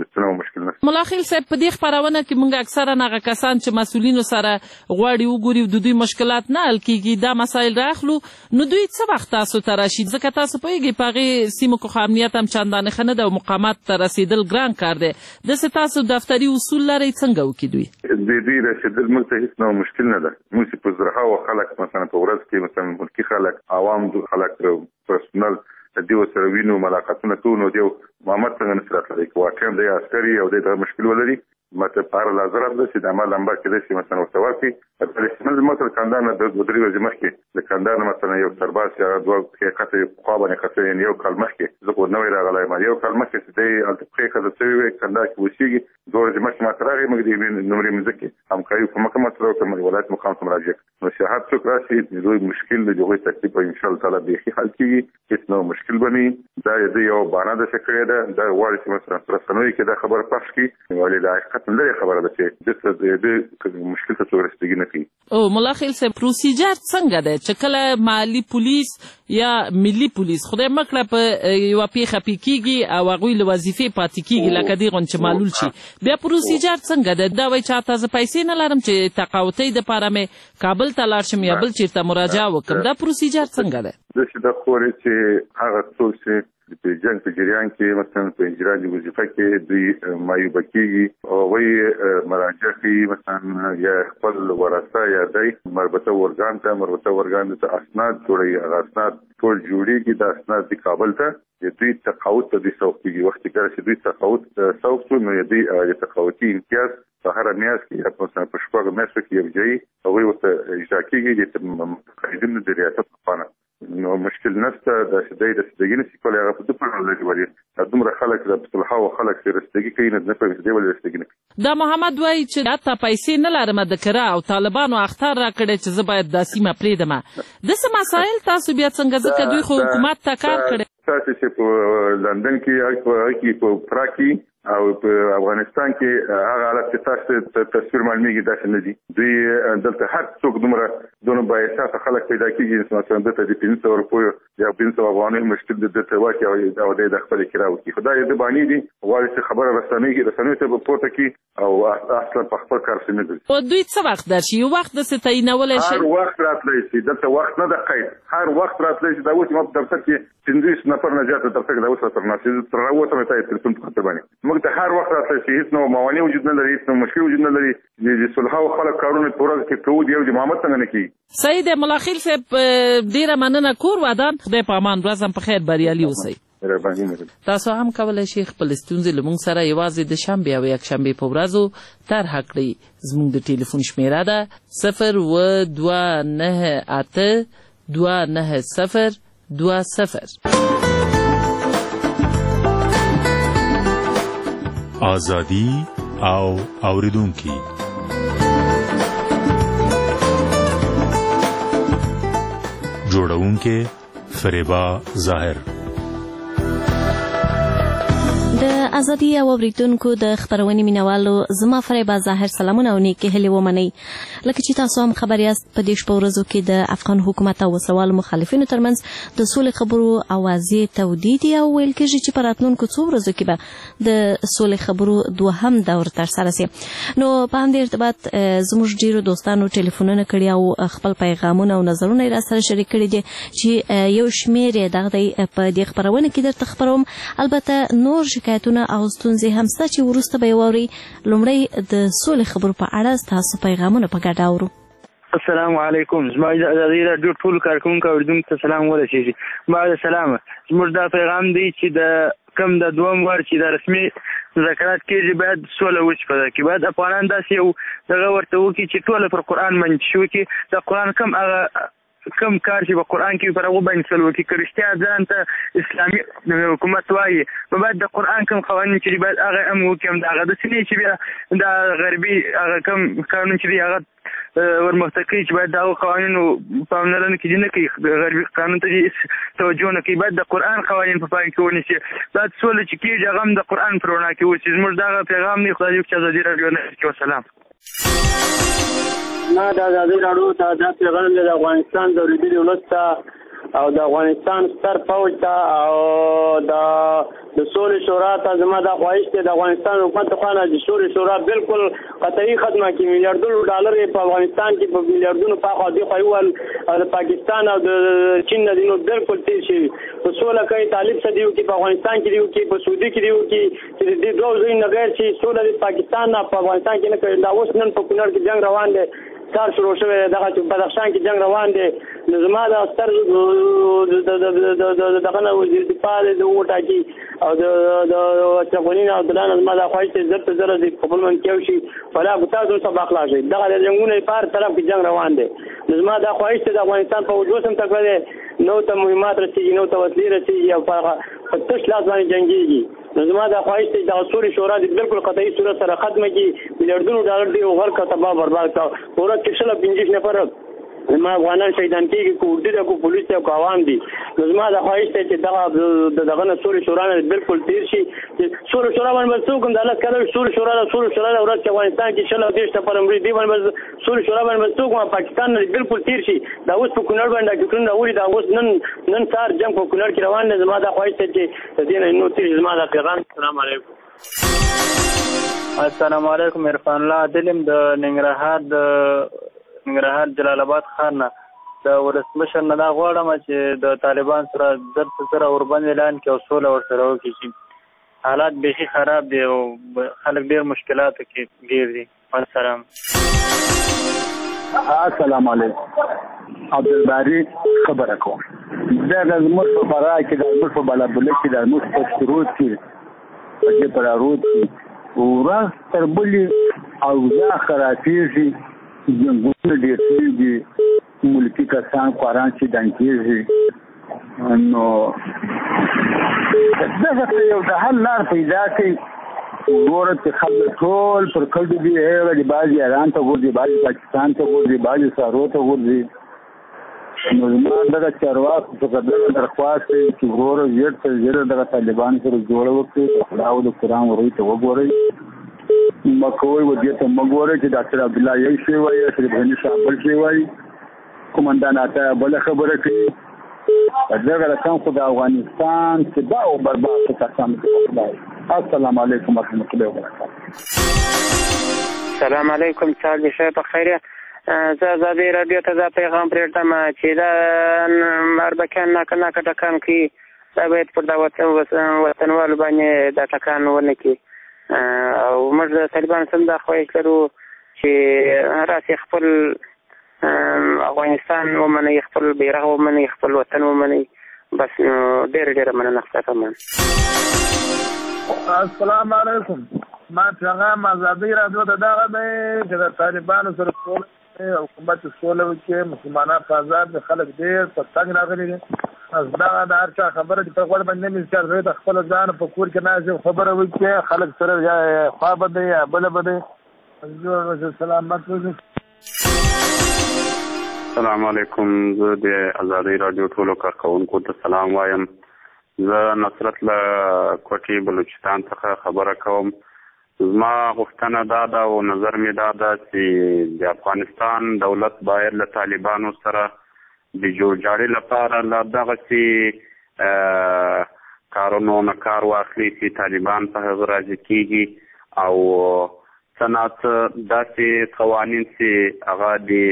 ملا خیل صاحب په دې خپرونه کې موږ اکثرا هغه کسان چې مسؤلینو سره غواړي وګوري د دوی مشکلات نه حل کیږي دا مسایل راخلو نو دوی څه وخت تاسو ته راشي ځکه تاسو پوهیږئ په هغې سیمو کې خو امنیت هم چندانې ښه نه ده او مقامات ته رسېدل ګران کار دی. داسې تاسو دفتري اصول لرئ څنګه وکړي دوی؟ د دوی رسېدل موږ ته هېڅ نوع مشکل نه ده. موږ چې په زرهاوو خلک مثلا په ورځ کې مثلا ملکي خلک عوام خلک پرسونل دیو سره وینو ملاقاتونه کوو نو دیو محمد څنګه نصرت لري که واقعا دی عسکري او دی دغه مشکل ولري مطلب په هر لحظه راتله چې د عمل لمبر کېدای شي مثلا ورته ورکړي په احتمال مثلا کندهار نه د درې ورځې مخکې د کندهار نه مثلا یو سرباز یا دوه پښې کته خوا باندې کته یعنې یو کال مخکې زه خو نوی راغلی یم یو کال مخکې چې دی هلته پښې کته شوې وې کندهار کې اوسېږي دوه ورځې مخکې ما ته راغی موږ د نمرې مځکې همکاري په مکه مسله وکړه ولایت مقام ته مراجعه نو شهاد څوک راشي د دوی مشکل د هغوی تکلیف به انشاءالله تعالی بیخي حل کېږي هېڅ نوع مشکل به نه دا د یو بهانه داسې کړې ده دا غواړي چې مثلا په رسنیو کې دا خبره پخش کړي ولې د حقیقت نه لرې خبره ده چې دلته د مشکل ته څوک رسېدګي نه کوي. او ملا خیل صاحب پروسیجر څنګه دی چې کله محلي پولیس یا ملي پولیس خدای مه کړه په یوه پیښه پې کېږي او هغوی له وظیفې پاتې کېږي لکه دې غوندې چې معلول شي بیا پروسیجر څنګه دی؟ دا وایي چې اته زه پیسې نه لرم چې تقاوتۍ دپاره مې کابل ته لاړ شم یا بل چېرته مراجعه وکړم دا پروسیجر څنګه دی؟ داسې ده خورې چې هغه څوک چې په جنګ په جریان کې مثلا په اجرا د وظیفه کې دوی معیوبه کېږي او هغوی مراجعه کوي مثلا یا خپل ورثه یا دی مربوطه ورګان ته اسناد جوړوي هغه اسناد ټول جوړېږي دا اسناد د کابل ته دوی تقاوت ته دوی سوق کېږي وخت کله چې دوی تقاوت سوق شو نو دوی د تقاوتي امتیاز په هره میاشت کې یا مثلا په شپږو میاشتو کې یو ځای هغوی ورته اجرا کېږي د متقاعدینو د ریاست لپاره نو مشکل نشته داسې دی رسېدګي نشي کولی هغه په دوه پړاو لري ولې دومره خلک د صلحاو خلک چې رسېدګي کوي نه پوهېږي دی ولې رسېدګي نه کوي. دا محمد وایي چې حتی پیسې نه لرم د کره او طالبانو اختار راکړی چې زه باید دا سیمه پرېږدم داسې مسایل تاسو بیا څنګه ځکه دوی خو حکومت ته کار کړی تاسو چې په لندن کې په پرا کې او په افغانستان کې هغه حالت چې تاسو تصویر معلومیږي داسې نه دي دوی دلته هر څوک دونه بااحساسه خلک پیدا کېږي مثلا دلته د 500 روپیو یا 500 افغانۍ مشکل دلته واقع او د خپل کرا وکړي خو دا یې د بانې دي غواړي چې خبره رسنیو ته پورته کړي او اصلا په خپل کار سمې دي. او دوی څه وخت درشي یو وخت داسې تعینولی شي؟ هر وخت راتلی شي دلته وخت نه ده قید هر وخت راتلی شي دا اوس ما په دفتر کې 500 نفر نه زیاته دفتر کې دا اوس راته ناست تر راوته مې ته تلیفون په خاطر باندې موږ ته هر وخت راتلی شي هېڅ نوع موانع وجود نه لري هېڅ نوع مشکل وجود نه لري د صلحاو خلک کارونه په ورځ کې کوو د یو د محمد څنګه نه کېږي. صحیح دی ملا خیل صاحب ډېره مننه کور ودان خدای په امان ورځ هم په خیر بریالي اوسئ. تاسو هم کولی شئ خپل ستونزې له موږ سره یوازې د شنبې او یکشنبې په ورځو طرحه کړئ. زموږ د ټلیفون شمیره ده 029829020. آزادی او اوریدونکي جوړونکي فریبا ظاهر د ازادي او اوریدونکو د خبرونې مینوالو زما فریبا ظاهر سلامونه او نیکې هیلې ومنئ. لکه چې تاسو هم خبر یاست په دې شپو ورځو کې د افغان حکومت او وسوال مخالفینو ترمنځ د سولې خبرو اوازې تودې دي او ویل کېږي چې په راتلونکو څو ورځو کې به د سولې خبرو دوهم دور ترسره شي. نو په همدې ارتباط زموږ ډېرو دوستانو ټلیفونونه کړي او خپل پیغامونه او نظرونه یې راسره شریک کړي دي چې یو شمېر یې دغه دی په دې خپرونه کې درته خپروم. البته نور شکایتونه او ستونزې هم شته چې وروسته به یې واورئ. لومړی د سولې خبرو په اړه ستاسو پیغامونه په ګډه اورو. السلام علیکم. زما د ازادي راډیو ټول کارکونکو او اوریدونکو ته سلام ورسیږي. بعد سلام زموږ دا پیغام دی چې د کم د دوم وار چې د رسمي مذاکرات کېږي باید سوله وشي په کې باید افغانان داسې یو دغه ورته وکړي چې ټوله پر قرآن باندې شي وکړي د قرآن کم کار چې په قرآن کې پر هغو باندې سوله وکړي که رښتیا ځان ته اسلامي حکومت وایي نو باید د قرآن کم قوانین چې باید هغه هم وکړي هم د هغه داسې نه چې بیا د غربي هغه کم قانون چې دی هغه ورمخته کوي چې باید د هغو قوانینو پاملرنه کې دې نه کوي غربي قانون ته دې توجه نه کوي باید د قرآن قوانین په پام کې ونیسي باید سوله چې کېږي هغه هم د قرآن په رڼا کې وشي. زموږ دغه پیغام دی. خدای دې وکړي ازادي راډیو نه وکړي. وسلام. ما د ازادي راډیو ته دا پیغام دی د افغانستان د اورېدلي ولس ته او د افغانستان ستر فوج ته او د سولې شورا ته زما دا خواهش دی د افغانستان حکومت خوا نه د سولې شورا بالکل قطعي ختمه کړي. میلیارډونو ډالر په افغانستان کې په میلیارډونو په خوا دې خواهی او د پاکستان او د چین نه دینو بالکل تیر شوي په سوله کوي طالب څه دی وکړي په افغانستان کې دی وکړي په سعودي کې دی وکړي چې د دې دوه ځایونو نه غیر چې سوله د پاکستان نه په افغانستان کې نه کوي. دا اوس نن په کونړ کې جنګ روان دی کار شروع شوی دغه چې بدخشان کې جنگ روان دی. نو زما د ستر دغه نه وزیر دفاع د وټاکي او د افغانین او دلانه زما د خواهش ته زر زر د خپل من کې شي ولا تاسو سبا خلاص شي دغه د جنگونو په طرف کې جنگ روان دی. نو زما د خواهش ته د افغانستان په وجود سم تکړه نو ته مهمات رسیږي نو ته وسلې رسیږي او په تش لاس باندې جنگيږي. نو زما د خواهش ته د سولې شورا د بالکل قطعي صورت سره ختمه کی میلیارډونو ډالر دی او غر کا تباہ برباد کا پورا کښله 15 نفر ما افغانان شهیدان کېږي کو اردو د کو پولیس او عوام دي. نو زما د خواهش ته چې دغه نه سولې شورا نه بالکل تیر شي. سولې شورا باندې څوک د الله کله سولې شورا د ورځ افغانستان کې شله دیش ته پر امر دی باندې سولې شورا باندې څوک پاکستان نه بالکل تیر شي. دا اوس په کونړ باندې کې څنګه وړي دا اوس نن سار جنگ په کونړ کې روان دی. زما د خواهش ته چې د دې نو تیر زما د پیغام. السلام علیکم. السلام علیکم. عرفان الله دلم د ننګرهار جلال آباد ښار نه د ولسمشر نه دا غواړم چې د طالبان سره زر اوربند اعلان کړي او سوله ورسره وکړي چې حالات بیخي خراب دی او خلک ډېر مشکلاتو کې ګیر دي. السلام. السلام علیکم. عبدالباری خبره کوم. دا زموږ په فراه کې د زموږ په بالابلک کې د زموږ په شروط کې په دې پر رود کې ورځ تر بلې اوضاع خرابېږي. جنګونه ډېر کېږي ملکي کسان خواران چې دن کېږي نو دغه ته یو د حل لار پیدا کړي. ګوره چې خلک ټول پر کډو دي هغه د بعضې ایران ته غورځي بعضې پاکستان ته غورځي بعضې سارو ته غورځي. نو زما دغه چارواکو څخه دغه درخواست دی چې وروره ژر تر ژره دغه طالبان سره جوړه وکړي د خدا او د قرآن ورۍ ته وګورئ مکوئ ودې ته مګورئ چې ډاکټر عبدالله یو شی وایي اشرف غني صاحب بل شی وایي قومندان عطا بله خبره کوي. دغه رقم خو د افغانستان تباہ او برباد کسان کوي. السلام علیکم ورحمۃ اللہ وبرکاتہ. السلام علیکم. چال بخیر په خیریه. زه ازادي راډیو ته دا پیغام پرېږدم چې دا اربکیان ناکه ټکان کوي دا باید پر دا وطنوالو باندې دا ټکان ونه کړي او موږ د طالبانو سم دا خواهش لرو چې راسې خپل افغانستان ومنئ خپل بیرغ ومنئ خپل وطن ومنئ بس ډېره مننه ستاسو. السلام علیکم. ما پیغام ازادي راډیو ته دغه دی چې د طالبانو سره سوله حکومت سوله وکړي مسلمانان په آزاد دي خلک ډېر په تنګ راغلي دي. دغه د هر چا خبره چې په غوړ باندې مې چې زه د خپل ځان په کور کې ناز خبره وکړي خلک سره یا خوا بده یا بل بده. سلامت اوسئ. السلام علیکم. زه د ازادي راډیو ټولو کارکونکو ته سلام وایم. زه نصرت له کوټې بلوچستان څخه خبره کوم. زما غوښتنه دا ده او نظر مې دا ده چې د افغانستان دولت باید له طالبانو سره د جوړجاړي لپاره له دغسې کارونو نه کار واخلي چې طالبان په هغه راضي کېږي او صنعت داسې قوانین چې هغه د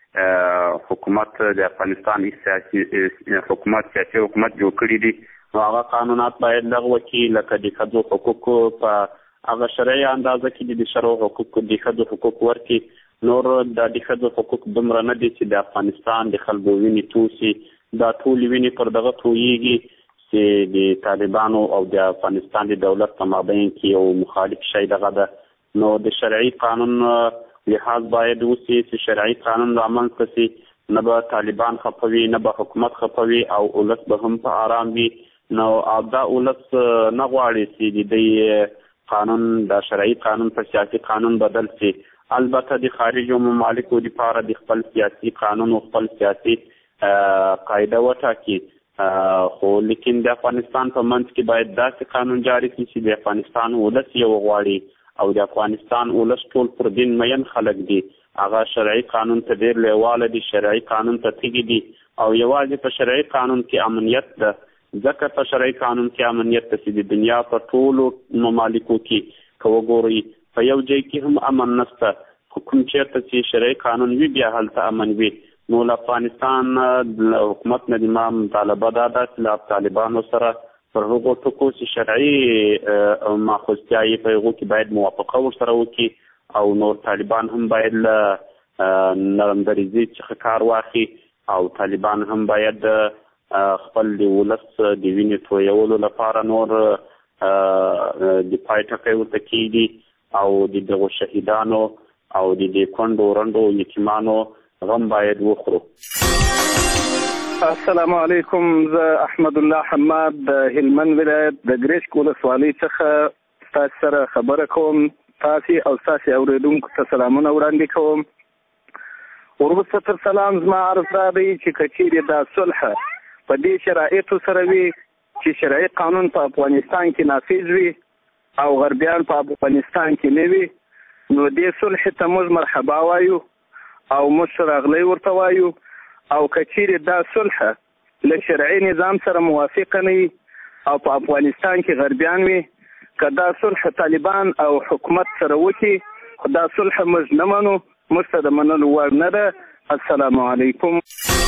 حکومت د افغانستان سیاسي حکومت جوړ کړی دي، نو هغه قانونات باید لغوه کړي، لکه د ښځو حقوقو په هغه شرعي اندازه کې د شرعو حقوق د ښځو حقوق ورکړي. نور د ښځو حقوق دومره نه دي چې د افغانستان د خلکو وینې توسي، دا ټولې وینې پر دغه تویېږي چې د طالبانو او د افغانستان د دولت په مابین کې یو مخالف شی دغه ده. نو د شرعي قانون لحاظ باید وسي چې شرعي قانون رامنځته سي، نه به طالبان خفوي نه به حکومت خفوي او ولس به هم په آرام وي. نو او دا ولس نه غواړي چې د دې قانون د شرعي قانون په سیاسي قانون بدل سي. البته د خارجو ممالکو لپاره د خپل سیاسي قانون او خپل سیاسي قاعده وټاکي، خو لیکن د افغانستان په منځ کې باید داسې قانون جاری کړي چې د افغانستان ولس یې وغواړي او د افغانستان ولس ټول پر دین مین خلک دي. هغه شرعي قانون ته ډېر لیواله دي، شرعي قانون ته تیږي دي او یوازې په شرعي قانون کې امنیت ده. ځکه په شرعي قانون کې امنیت ده چې د دنیا په ټولو ممالکو کې که وګورئ په یو ځای کې هم امن نشته، کوم چېرته چې شرعي قانون وي بیا هلته امن وي. نو له افغانستان حکومت نه د ما مطالبه دا ده چې له طالبانو سره پر هغو ټکو چې شرعي ماخذتیا یې په هغو کې باید موافقه ورسره وکړي او نور طالبان هم باید له نرمدریزۍ څخه کار واخلي او طالبان هم باید خپل د ولس د وینې تویولو لپاره نور د پای ټکی ورته کېږدي او د دغو شهیدانو او د دې کونډو رنډو یتیمانو غم باید وخورو. السلام علیکم، زه احمد الله حماد د هلمند ولایت د ګرشک ولسوالۍ څخه ستاسو سره خبره کوم. تاسې او ستاسې اورېدونکو ته سلامونه وړاندې کوم. وروسته تر سلام زما عرض دا دی چې که چیرې دا صلح په دې شرایطو سره وي چې شرعي قانون په افغانستان کې نافذ وي او غربیان په افغانستان کې نه وي، نو دې صلح ته موږ مرحبا وایو او موږ راغلی ورته وایو. او که چیرې دا صلح له شرعي نظام سره موافقه نه وي او په افغانستان کې غربیان وي، که دا صلح طالبان او حکومت سره وکړي، خو دا صلح موږ نه منو، موږ ته د منلو وړ نه ده. السلام علیکم.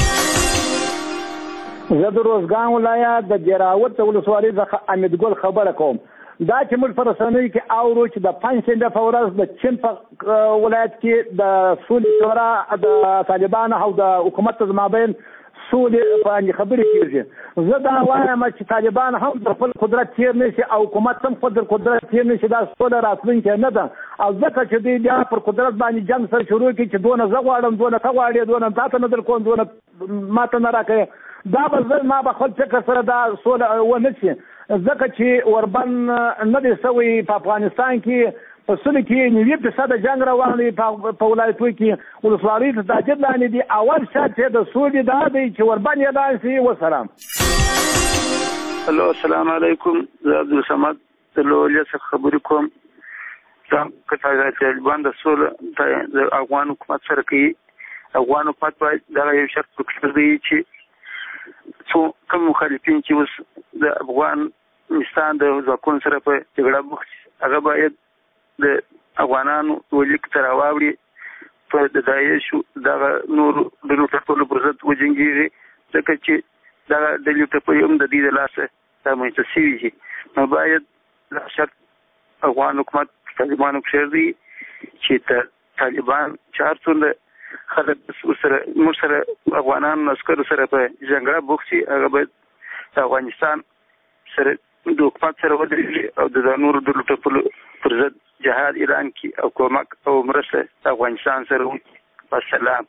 زه د روزګان ولایت د جراوت ولسوالۍ څخه امید ګل خبره کوم. دا چې موږ په رسنیو کې اورو چې د پنجشنبه په ورځ د چین په ولایت کې د سولې شورا د طالبانو او د حکومت تر مابین سولې باندې خبرې کېږي. زه دا وایم چې طالبان هم د خپل قدرت تېر نه شي او حکومت هم خپل قدرت تېر نه شي، دا سوله راتلونکې نه ده. او ځکه چې دوی بیا پر قدرت باندې جنګ سره شروع کړي چې دونه زه غواړم دونه ته غواړې دونه تا ته نه در کوم دونه ما ته نه راکوې، دا به زه ما به خپل فکر سره دا سوله ونه شي. ځکه چې اوربن نه دی سوی په افغانستان کې په سلو کې 90% جنګ روان دی په ولایتو کې ولسوالۍ ته تاجد لاندې دي. اول شرط چې د سولې دا دی چې اوربن اعلان شي. وسلام. هلو السلام علیکم، زه عبدالصمد د لولیه څخه خبرې کوم. که طالبان د سوله د افغان حکومت سره کوي، افغان حکومت باید دغه یو شرط پکې دی چې کوم مخالفین چې اوس د افغانستان د ځواکونو سره په جګړه بوخت هغه باید د افغانانو ولیک ته راواوړي، په د داعشو دغه نورو ډلو ټولو پر ضد وجنګېږي، ځکه چې دغه ډلې ټپې هم د دې د لاسه رامنځته شوي دي. نو باید دا شرط افغان حکومت طالبانو پرېږدي چې طالبان چې هر څومره خلک سره موږ سره افغانانو عسکرو سره په جګړه بوخت شي، هغه باید د افغانستان سره د حکومت سره ودرېږي او د نورو ډلو ټپلو پر ضد جهاد اعلان کړي او کومک او مرسته د افغانستان سره وکړي. والسلام.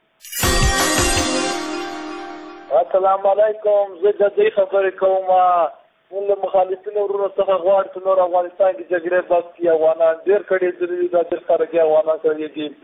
السلام علیکم، زه د دې خبرې کوم. موږ له مخالفینو ورونو څخه غواړو چې نور افغانستان کې جګړې بس کړي. افغانان ډېر کړي دي، دا ډېر خلک یې افغانان سره دي.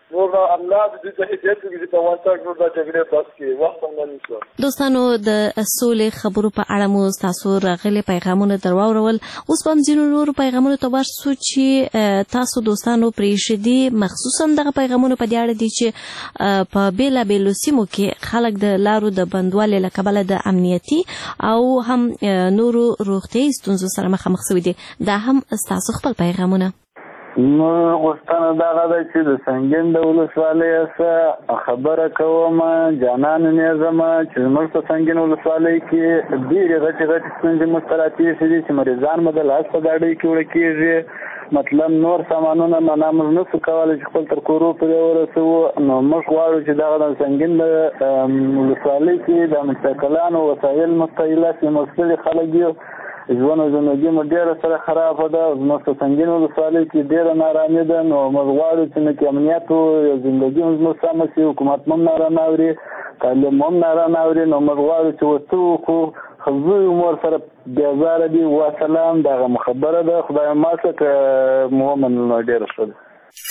دوستانو د سولې خبرو په اړه مو تاسو راغلي پیغامونه درواورول. اوس به هم ځینو نورو پیغامونو ته ورسو چې تاسو دوستانو پرېښودي، مخصوصا دغه پیغامونه په دې اړه دي چې په بېلابېلو سیمو کې خلک د لارو د بندوالي له کبله د امنیتي او هم نورو روغتیایي ستونزو سره مخامخ شوي دي. دا هم ستاسو خپل پیغامونه. نو غوښتنه دغه ده چې د سنګین د ولسوالۍ څخه خبره کوم جانان نظم چې زموږ په سنګین ولسوالۍ کې ډېرې غټې ستونزې موږ ته راپېښې دي چې مریضان مو د لاس په ګاډۍ کې وړه کېږي مطلب نور سامانونه معنا موږ نشو کولی چې خپل تر کورو پورې ورسوو نو موږ غواړو چې دغه د سنګین د ولسوالۍ کې د متکلانو وسایل مستعیلات مستلي خلک یو ژوند او زندګي مو ډېره سره خرابه ده زموږ په سنګین ولسوالۍ کې ډېره نارامي ده نو موږ غواړو چې نه کې امنیت او زندګي مو زموږ سمه شي حکومت هم نارامه اوري تعلیم هم نارامه اوري نو موږ غواړو چې ورته وکړو خزوی مور سره بیازاره دي وسلام دغه خبره ده خدای ماسه که محمد ډېره ښه ده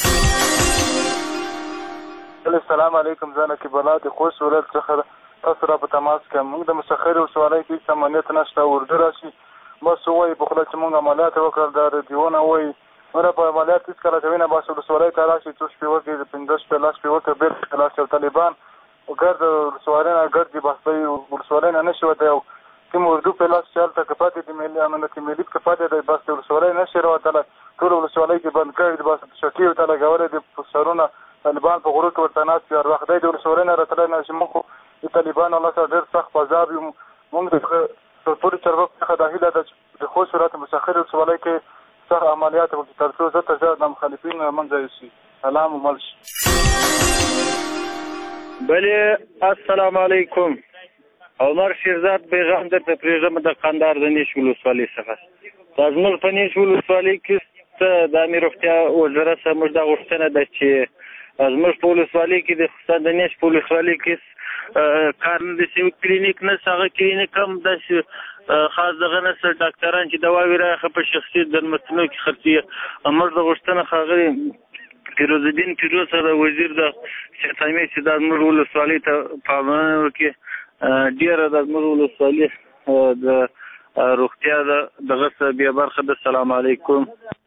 السلام علیکم زه نقیب الله د خوست ولایت څخه تاسو را په تماس کې موږ د مسخر ولسوالۍ کې هېڅ امنیت نشته اردو راشي بس ووایي په خوله چې موږ عملیات وکړل د ریډیونه وایي موږ په عملیات هېڅکله کوي نه بس ولسوالۍ ته راشي څو شپې وکړي د 15 شپې لس شپې وکړي بېرته راشي او طالبان ګرد ولسوالۍ نه ګرځي بس دی ولسوالۍ نه نشي وتی او کوم اردو په لاس چې هلته که پاتې د ملي امنیت ملي که پاتې دی بس د ولسوالۍ نشي راوتلی ټول ولسوالۍ کې بند کړي دي بس شکې ورته لګولی دي سرونه طالبان په غرو کې ورته ناست دي هر وخت دی د ولسوالۍ نه راتلی نه چې موږ د طالبانو الله سره ډېر سخت په عذاب یو موږ د ټولو چارواکو څخه دا هیله ده چې د خوست ولایت مسخر ولسوالۍ کې سخت عملیات وکړي تر څو زیات زیات د مخالفین له منځه یوسي سلام و مل شي بلې السلام علیکم عمر شیرزاد پیغام درته پرېږدم د قندهار د نیش ولسوالۍ څخه دا زموږ په نیش ولسوالۍ کې د امیر روغتیا وزارت څخه موږ دا غوښتنه ده چې زموږ په ولسوالۍ کې د خصوصا د نیش په ولسوالۍ کې کار نه دی شوی کلینیک نشته هغه کلینیک هم داسې خاص دغه نشته ډاکټران چې دواوې راخه په شخصي درملتونو کې خرڅوي موږ د غوښتنه ښاغلي فیروز الدین فیروز سره وزیر د شتامي چې دا زموږ ولسوالۍ ته پاملرنه وکړي ډېره د زموږ ولسوالۍ د روغتیا دغه څخه بیا برخه ده السلام علیکم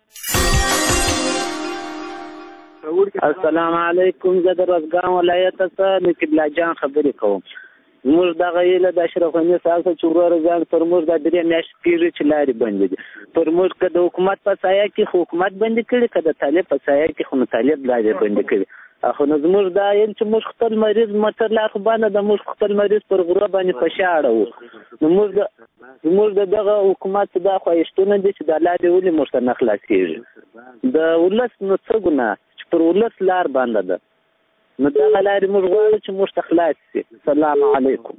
السلام علیکم زه د روزګان ولایت څخه نقیب الله جان خبرې کوم زموږ دغه هیله د اشرف غني صاحب چې وروره ځان پر موږ د 3 میاشتې کېږي چې لارې بندې دي پر موږ که د حکومت په سایه کې خو حکومت بندې کړي که د طالب په سایه کې خو نو طالب لارې بندې کړي خو نو زموږ دا یم چې موږ خپل مریض موټر لار خو باندې د موږ خپل مریض پر غره باندې فشار وو نو زموږ دغه حکومت دا خواهشتونه دي چې د لارې ولې موږ ته نه خلاصېږي د ولس نو څه ګناه چې پر ولس لار باندې ده نو دغه لارې موږ غواړو چې موږ ته خلاص شي السلام علیکم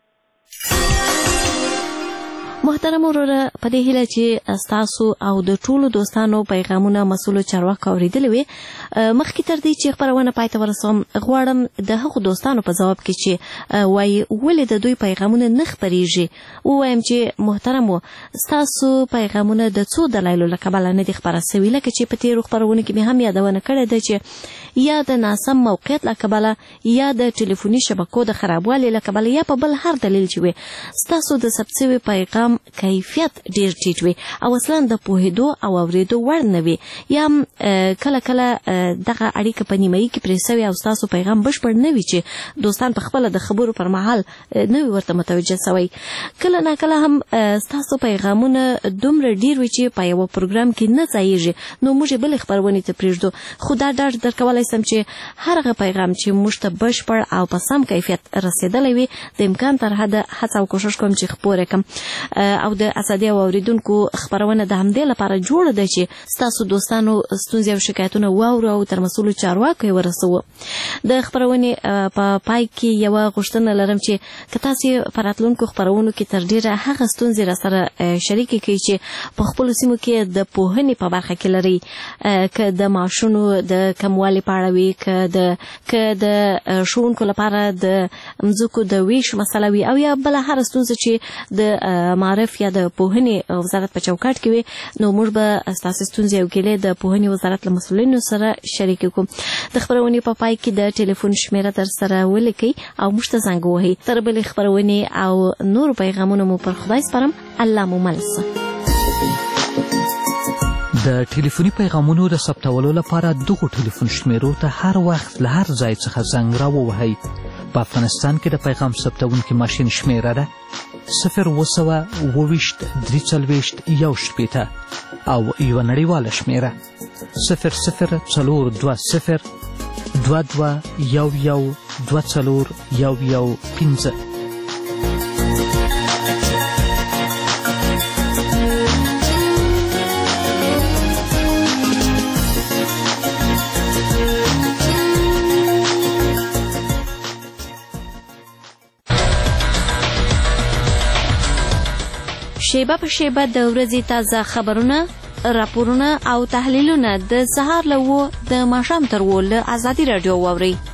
محترم وروره په دې هیله چې ستاسو او د ټولو دوستانو پیغامونه مسؤلو چارواکو اورېدلي وي مخکې تر دې چې خپرونه پای ته ورسوم غواړم د هغو دوستانو په ځواب کې چې وایي ولې د دوی پیغامونه نه خپرېږي ووایم چې محترمو ستاسو پیغامونه د څو دلایلو له کبله نه دي خپاره سوي لکه چې په تېرو خپرونو کې مې هم یادونه کړې ده چې یا د ناسم موقعیت له کبله یا د ټلیفوني شبکو د خرابوالي له کبله یا په بل هر دلیل چې وي ستاسو د ثبت شوي پیغام کیفیت ډیر ټیټ وي او اصلا د پوهېدو او اورېدو وړ نه وي یا کله کله دغه اړیکه په نیمایي کې پرې سوې او ستاسو پیغام بشپړ نه وي چې دوستان په خپله د خبرو پر مهال نه وي ورته متوجه سوی کله ناکله هم ستاسو پیغامونه دومره ډیر وي چې په یوه پروګرام کې نه ځایېږي نو موږ یې بلې خپرونې ته پرېږدو خو دا ډاډ درکولی سم چې هر هغه پیغام چې موږ ته بشپړ او په سم کیفیت رسېدلی وي د امکان تر حده هڅه او کوښښ کوم چې خپور کړم او د ازادي او اوریدونکو خبرونه د همدې لپاره جوړه ده چې ستاسو دوستانو ستونزې او شکایتونه واورو او تر مسؤلو چارواکو یې ورسوو د خبرونې په پای کې یوه غوښتنه لرم چې که تاسې په راتلونکو خپرونو کې تر ډېره هغه ستونزې راسره شریکې کړئ چې په خپلو سیمو کې د پوهنې په برخه کې لرئ که د معاشونو د کموالي په اړه وي که د ښوونکو لپاره د مځکو د ویش مسله وي او یا بله هره ستونزه چې د معرف یا د پوهنې وزارت په چوکاټ کې وي نو موږ به ستاسو ستونزې او ګیلې د پوهنې وزارت له مسؤلینو سره شریکې کړو د خپرونې په پای کې د ټلیفون شمیره در سره ولیکئ او موږ ته زنګ ووهئ تر بلې خپرونې او نورو پیغامونو مو پر خدای سپارم الله مو مل شه د ټلیفوني پیغامونو د ثبتولو لپاره دغو ټلیفون شمیرو ته هر وخت له هر ځای څخه زنګ راووهئ په افغانستان کې د پیغام ثبتونکي ماشین شمیره ده 0 2 23 3 1 او یوه نړیواله شمیره 0040 22 11 24 11 شیبه په شیبه د ورځې تازه خبرونه، راپورونه او تحلیلونه د سهار له 9 د ماښام تر 10 له ازادي راډیو واورئ.